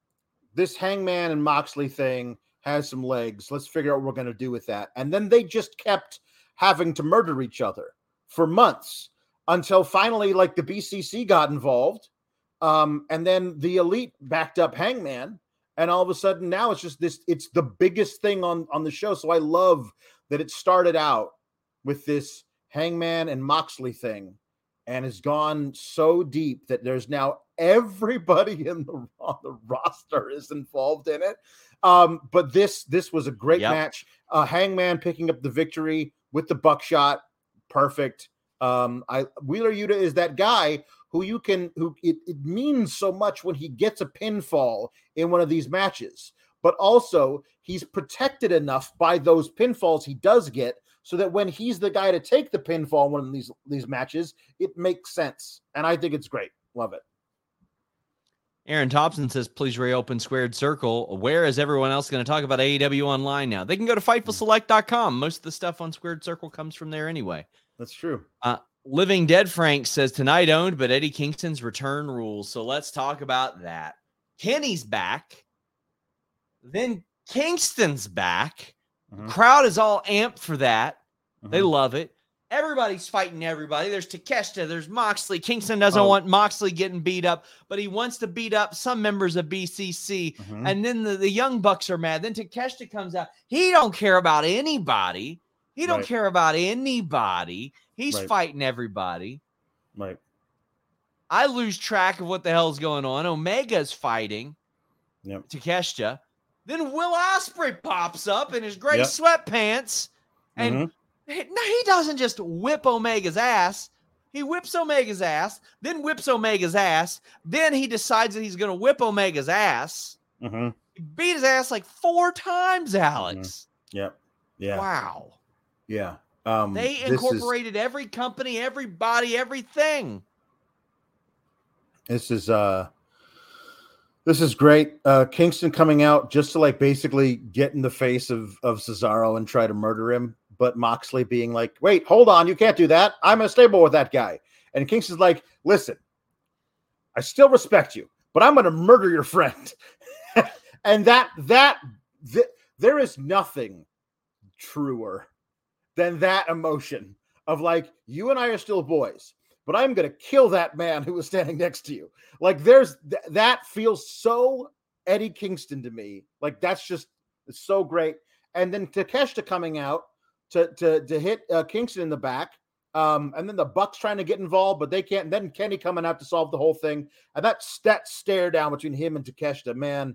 this Hangman and Moxley thing has some legs. Let's figure out what we're going to do with that. And then they just kept having to murder each other for months until finally, like, the B C C got involved. Um, and then the Elite backed up Hangman, and all of a sudden now it's just this, it's the biggest thing on, on the show. So I love that it started out with this Hangman and Moxley thing and has gone so deep that there's now everybody in the, on the roster is involved in it. Um, but this, this was a great yep. match. Uh, Hangman picking up the victory with the buckshot. Perfect. Um, I Wheeler Yuta is that guy who you can, who it, it means so much when he gets a pinfall in one of these matches, but also he's protected enough by those pinfalls he does get so that when he's the guy to take the pinfall in one of these, these matches, it makes sense. And I think it's great. Love it. Aaron Thompson says, please reopen Squared Circle. Where is everyone else going to talk about A E W online now? They can go to Fightful Select dot com. Most of the stuff on Squared Circle comes from there anyway. That's true. Uh, Living Dead Frank says, tonight owned, but Eddie Kingston's return rules. So let's talk about that. Kenny's back. Then Kingston's back. Mm-hmm. Crowd is all amped for that. Mm-hmm. They love it. Everybody's fighting everybody. There's Takeshita. There's Moxley. Kingston doesn't oh. want Moxley getting beat up, but he wants to beat up some members of B C C. Mm-hmm. And then the, the Young Bucks are mad. Then Takeshita comes out. He don't care about anybody. He don't right. care about anybody. He's right. fighting everybody. Right. I lose track of what the hell's going on. Omega's fighting yep. Takeshita. Then Will Ospreay pops up in his gray yep. sweatpants. And mm-hmm. he, no, he doesn't just whip Omega's ass. He whips Omega's ass, then whips Omega's ass. Then he decides that he's going to whip Omega's ass. Mm-hmm. He beat his ass like four times, Alex. Mm-hmm. Yep. Yeah. Wow. Yeah. Um, they incorporated is, every company, everybody, everything. This is uh, this is great. Uh, Kingston coming out just to like basically get in the face of of Cesaro and try to murder him, but Moxley being like, "Wait, hold on, you can't do that. I'm in a stable with that guy." And Kingston's like, "Listen, I still respect you, but I'm going to murder your friend." And that that th- there is nothing truer than that emotion of like, you and I are still boys, but I'm going to kill that man who was standing next to you. Like there's th- that feels so Eddie Kingston to me. Like that's just it's so great. And then Takeshita coming out to, to, to hit uh, Kingston in the back. Um, and then the Bucks trying to get involved, but they can't. And then Kenny coming out to solve the whole thing. And that, that stare down between him and Takeshita, man,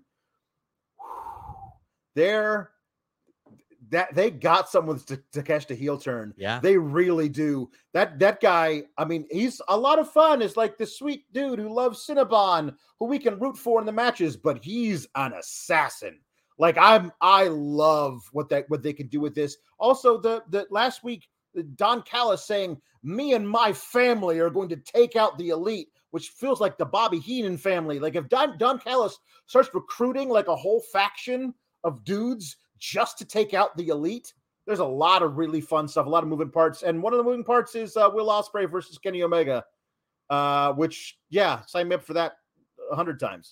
they're, that they got someone with T- Takeshita heel turn. Yeah, they really do. That that guy, I mean, he's a lot of fun. Is like this sweet dude who loves Cinnabon, who we can root for in the matches, but he's an assassin. Like I'm, I love what that what they can do with this. Also, the the last week, Don Callis saying, "Me and my family are going to take out the Elite," which feels like the Bobby Heenan family. Like if Don Don Callis starts recruiting like a whole faction of dudes just to take out the Elite, there's a lot of really fun stuff, a lot of moving parts. And one of the moving parts is uh, Will Ospreay versus Kenny Omega, uh, which, yeah, sign me up for that a hundred times.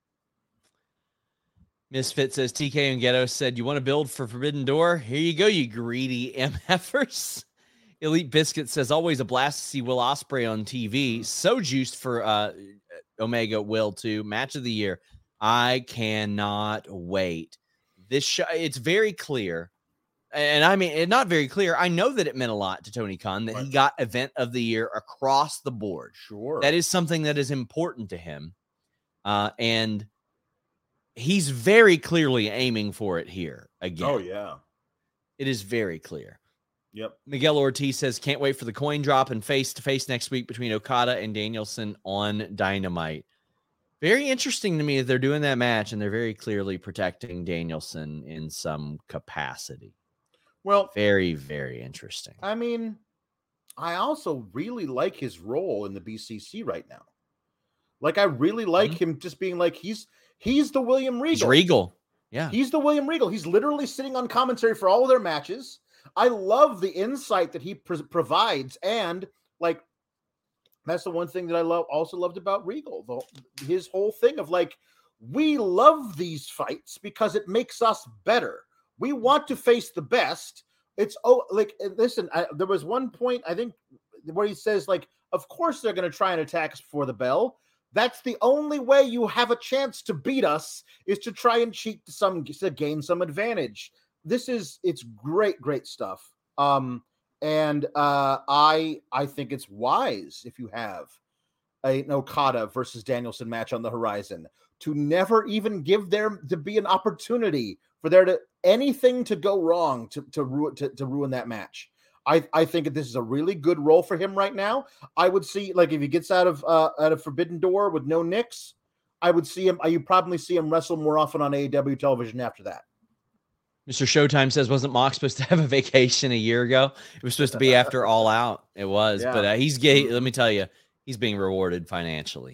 Misfit says, T K and Ghetto said, you want to build for Forbidden Door? Here you go, you greedy M Fers. Elite Biscuit says, always a blast to see Will Ospreay on T V. So juiced for uh, Omega Will too. Match of the year. I cannot wait. This show, it's very clear, and I mean, not very clear. I know that it meant a lot to Tony Khan that right. he got event of the year across the board. Sure. That is something that is important to him. Uh, and he's very clearly aiming for it here again. Oh, yeah. It is very clear. Yep. Miguel Ortiz says, can't wait for the coin drop and face-to-face next week between Okada and Danielson on Dynamite. Very interesting to me that they're doing that match and they're very clearly protecting Danielson in some capacity. Well, very, very interesting. I mean, I also really like his role in the B C C right now. Like, I really like mm-hmm. him just being like, he's he's the William Regal. He's Regal. Yeah. He's the William Regal. He's literally sitting on commentary for all of their matches. I love the insight that he pr- provides. And, like, that's the one thing that I love also loved about Regal, the, his whole thing of like, we love these fights because it makes us better. We want to face the best. It's oh, like, listen, I, there was one point, I think, where he says like, of course they're going to try and attack us before the bell. That's the only way you have a chance to beat us is to try and cheat to some, to gain some advantage. This is, it's great, great stuff. Um, And uh, I I think it's wise if you have a, an Okada versus Danielson match on the horizon to never even give there to be an opportunity for there to anything to go wrong to to ruin to, to ruin that match. I, I think that this is a really good role for him right now. I would see like if he gets out of uh, out of Forbidden Door with no nicks, I would see him. You probably see him wrestle more often on A E W television after that. Mister Showtime says, wasn't Mox supposed to have a vacation a year ago? It was supposed to be after All Out. It was, yeah. but uh, he's gay. Let me tell you, he's being rewarded financially.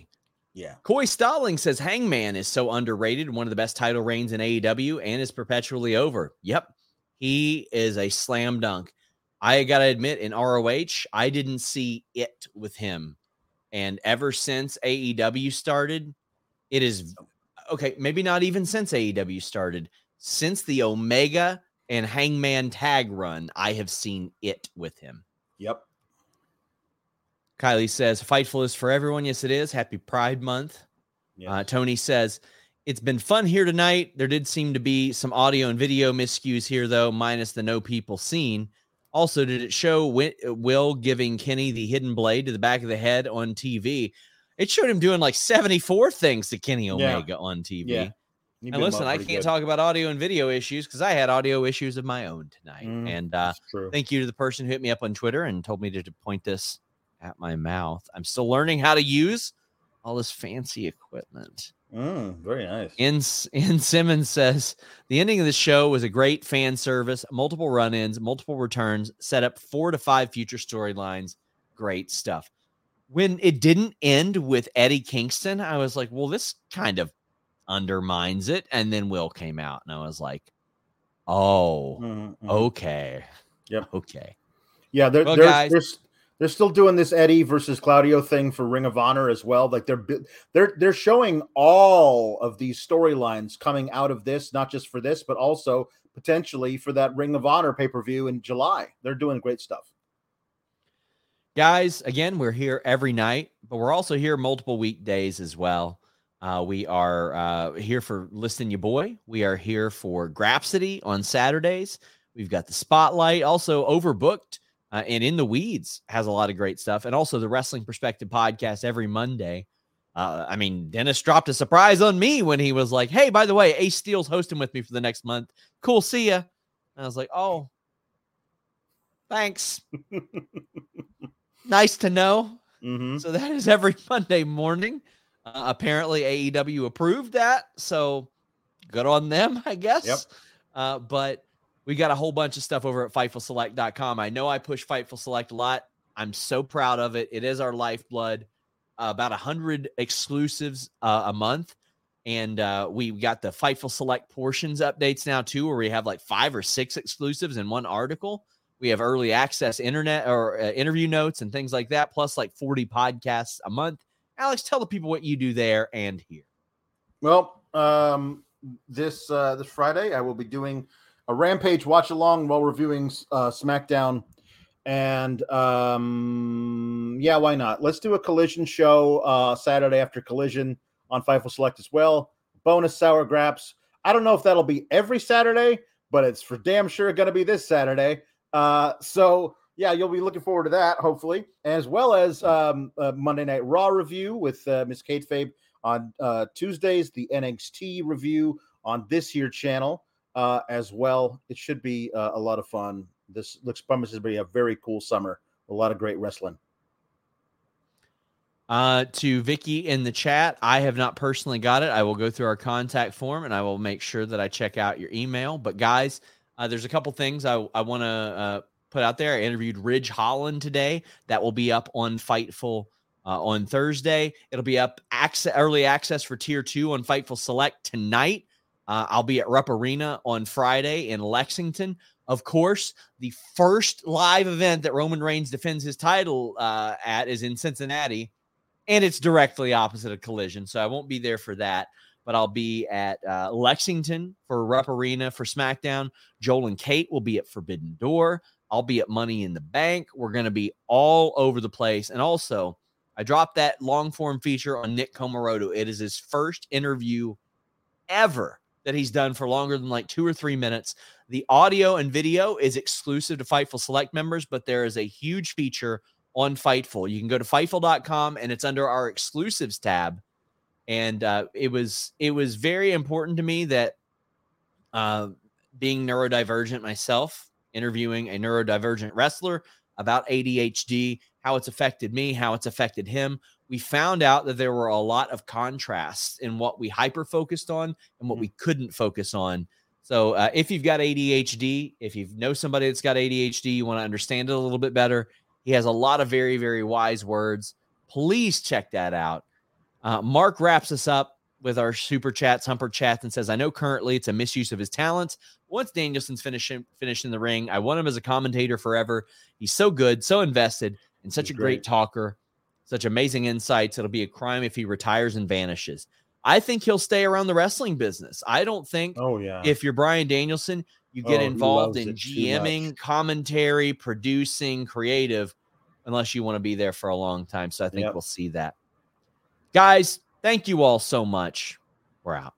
Yeah. Coy Stalling says Hangman is so underrated, one of the best title reigns in A E W, and is perpetually over. Yep. He is a slam dunk. I got to admit, in R O H, I didn't see it with him. And ever since A E W started, it is okay. Maybe not even since A E W started, since the Omega and Hangman tag run, I have seen it with him. Yep. Kylie says, Fightful is for everyone. Yes, it is. Happy Pride Month. Yes. Uh, Tony says, it's been fun here tonight. There did seem to be some audio and video miscues here, though, minus the no people seen. Also, did it show Will giving Kenny the hidden blade to the back of the head on T V? It showed him doing like seventy-four things to Kenny Omega yeah. on T V. Yeah. And listen, I can't good. talk about audio and video issues because I had audio issues of my own tonight. Mm, and uh, thank you to the person who hit me up on Twitter and told me to, to point this at my mouth. I'm still learning how to use all this fancy equipment. Mm, very nice. In, in Simmons says, the ending of the show was a great fan service, multiple run-ins, multiple returns, set up four to five future storylines. Great stuff. When it didn't end with Eddie Kingston, I was like, well, this kind of undermines it. And then Will came out and I was like, oh, mm-hmm. okay. Yep. Okay. Yeah. There, well, there's, guys, there's, They're still doing this Eddie versus Claudio thing for Ring of Honor as well. Like they're they're they're showing all of these storylines coming out of this, not just for this, but also potentially for that Ring of Honor pay-per-view in July. They're doing great stuff. Guys, again, we're here every night, but we're also here multiple weekdays as well. Uh, we are uh, here for Listen Ya Boy. We are here for Grapsody on Saturdays. We've got the Spotlight, also Overbooked. Uh, and In the Weeds has a lot of great stuff. And also the Wrestling Perspective podcast every Monday. Uh, I mean, Dennis dropped a surprise on me when he was like, hey, by the way, Ace Steel's hosting with me for the next month. Cool, see ya. And I was like, oh, thanks. Nice to know. Mm-hmm. So that is every Monday morning. Uh, apparently A E W approved that. So good on them, I guess. Yep. Uh, but we got a whole bunch of stuff over at Fightful Select dot com. I know I push Fightful Select a lot. I'm so proud of it. It is our lifeblood. Uh, about one hundred exclusives uh, a month. And uh, we got the Fightful Select portions updates now, too, where we have like five or six exclusives in one article. We have early access internet or uh, interview notes and things like that, plus like forty podcasts a month. Alex, tell the people what you do there and here. Well, um, this uh, this Friday, I will be doing a Rampage watch along while reviewing uh, SmackDown. And um, yeah, why not? Let's do a Collision show uh, Saturday after Collision on Fightful Select as well. Bonus Sour Graps. I don't know if that'll be every Saturday, but it's for damn sure going to be this Saturday. Uh, so yeah, you'll be looking forward to that, hopefully, as well as um, a Monday Night Raw review with uh, Miss Kate Fabe on uh, Tuesdays, the N X T review on this here channel. Uh, as well. It should be uh, a lot of fun. This looks promises to be a very cool summer. A lot of great wrestling. Uh, to Vicky in the chat, I have not personally got it. I will go through our contact form and I will make sure that I check out your email. But guys, uh, there's a couple things I, I want to uh, put out there. I interviewed Ridge Holland today. That will be up on Fightful uh, on Thursday. It'll be up access, early access for tier two on Fightful Select tonight. Uh, I'll be at Rupp Arena on Friday in Lexington. Of course, the first live event that Roman Reigns defends his title uh, at is in Cincinnati, and it's directly opposite of Collision, so I won't be there for that, but I'll be at uh, Lexington for Rupp Arena for SmackDown. Joel and Kate will be at Forbidden Door. I'll be at Money in the Bank. We're going to be all over the place, and also, I dropped that long-form feature on Nick Comoroto. It is his first interview ever that he's done for longer than like two or three minutes. The audio and video is exclusive to Fightful Select members, but there is a huge feature on Fightful. You can go to Fightful dot com and it's under our exclusives tab. And uh, it was it was very important to me that uh, being neurodivergent myself, interviewing a neurodivergent wrestler about A D H D, how it's affected me, how it's affected him. We found out that there were a lot of contrasts in what we hyper-focused on and what we couldn't focus on. So uh, if you've got A D H D, if you know somebody that's got A D H D, you want to understand it a little bit better, he has a lot of very, very wise words. Please check that out. Uh, Mark wraps us up with our super chats, Humper chats, and says, I know currently it's a misuse of his talents. Once Danielson's finishing finished in the ring, I want him as a commentator forever. He's so good, so invested, and such He's a great, great talker, such amazing insights. It'll be a crime if he retires and vanishes. I think he'll stay around the wrestling business. I don't think oh, yeah. if you're Bryan Danielson, you get oh, involved in GMing, commentary, producing, creative, unless you want to be there for a long time. So I think yep. we'll see that. Guys, thank you all so much. We're out.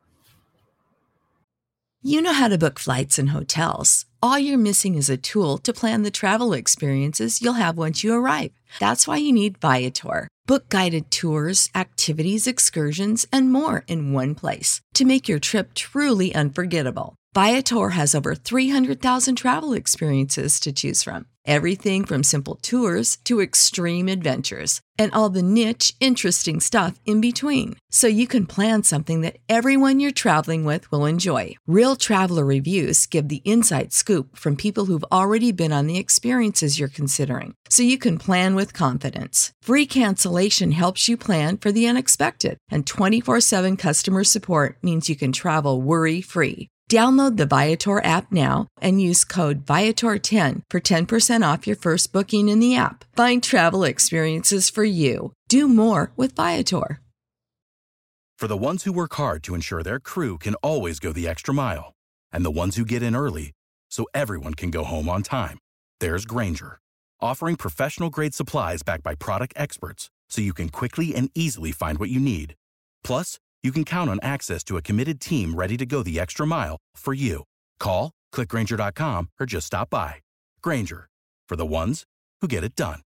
You know how to book flights and hotels. All you're missing is a tool to plan the travel experiences you'll have once you arrive. That's why you need Viator. Book guided tours, activities, excursions, and more in one place to make your trip truly unforgettable. Viator has over three hundred thousand travel experiences to choose from. Everything from simple tours to extreme adventures and all the niche, interesting stuff in between. So you can plan something that everyone you're traveling with will enjoy. Real traveler reviews give the inside scoop from people who've already been on the experiences you're considering. So you can plan with confidence. Free cancellation helps you plan for the unexpected. And twenty-four seven customer support means you can travel worry-free. Download the Viator app now and use code Viator ten for ten percent off your first booking in the app. Find travel experiences for you. Do more with Viator. For the ones who work hard to ensure their crew can always go the extra mile, and the ones who get in early so everyone can go home on time, there's Grainger, offering professional-grade supplies backed by product experts so you can quickly and easily find what you need. Plus, you can count on access to a committed team ready to go the extra mile for you. Call, click Grainger dot com, or just stop by. Grainger, for the ones who get it done.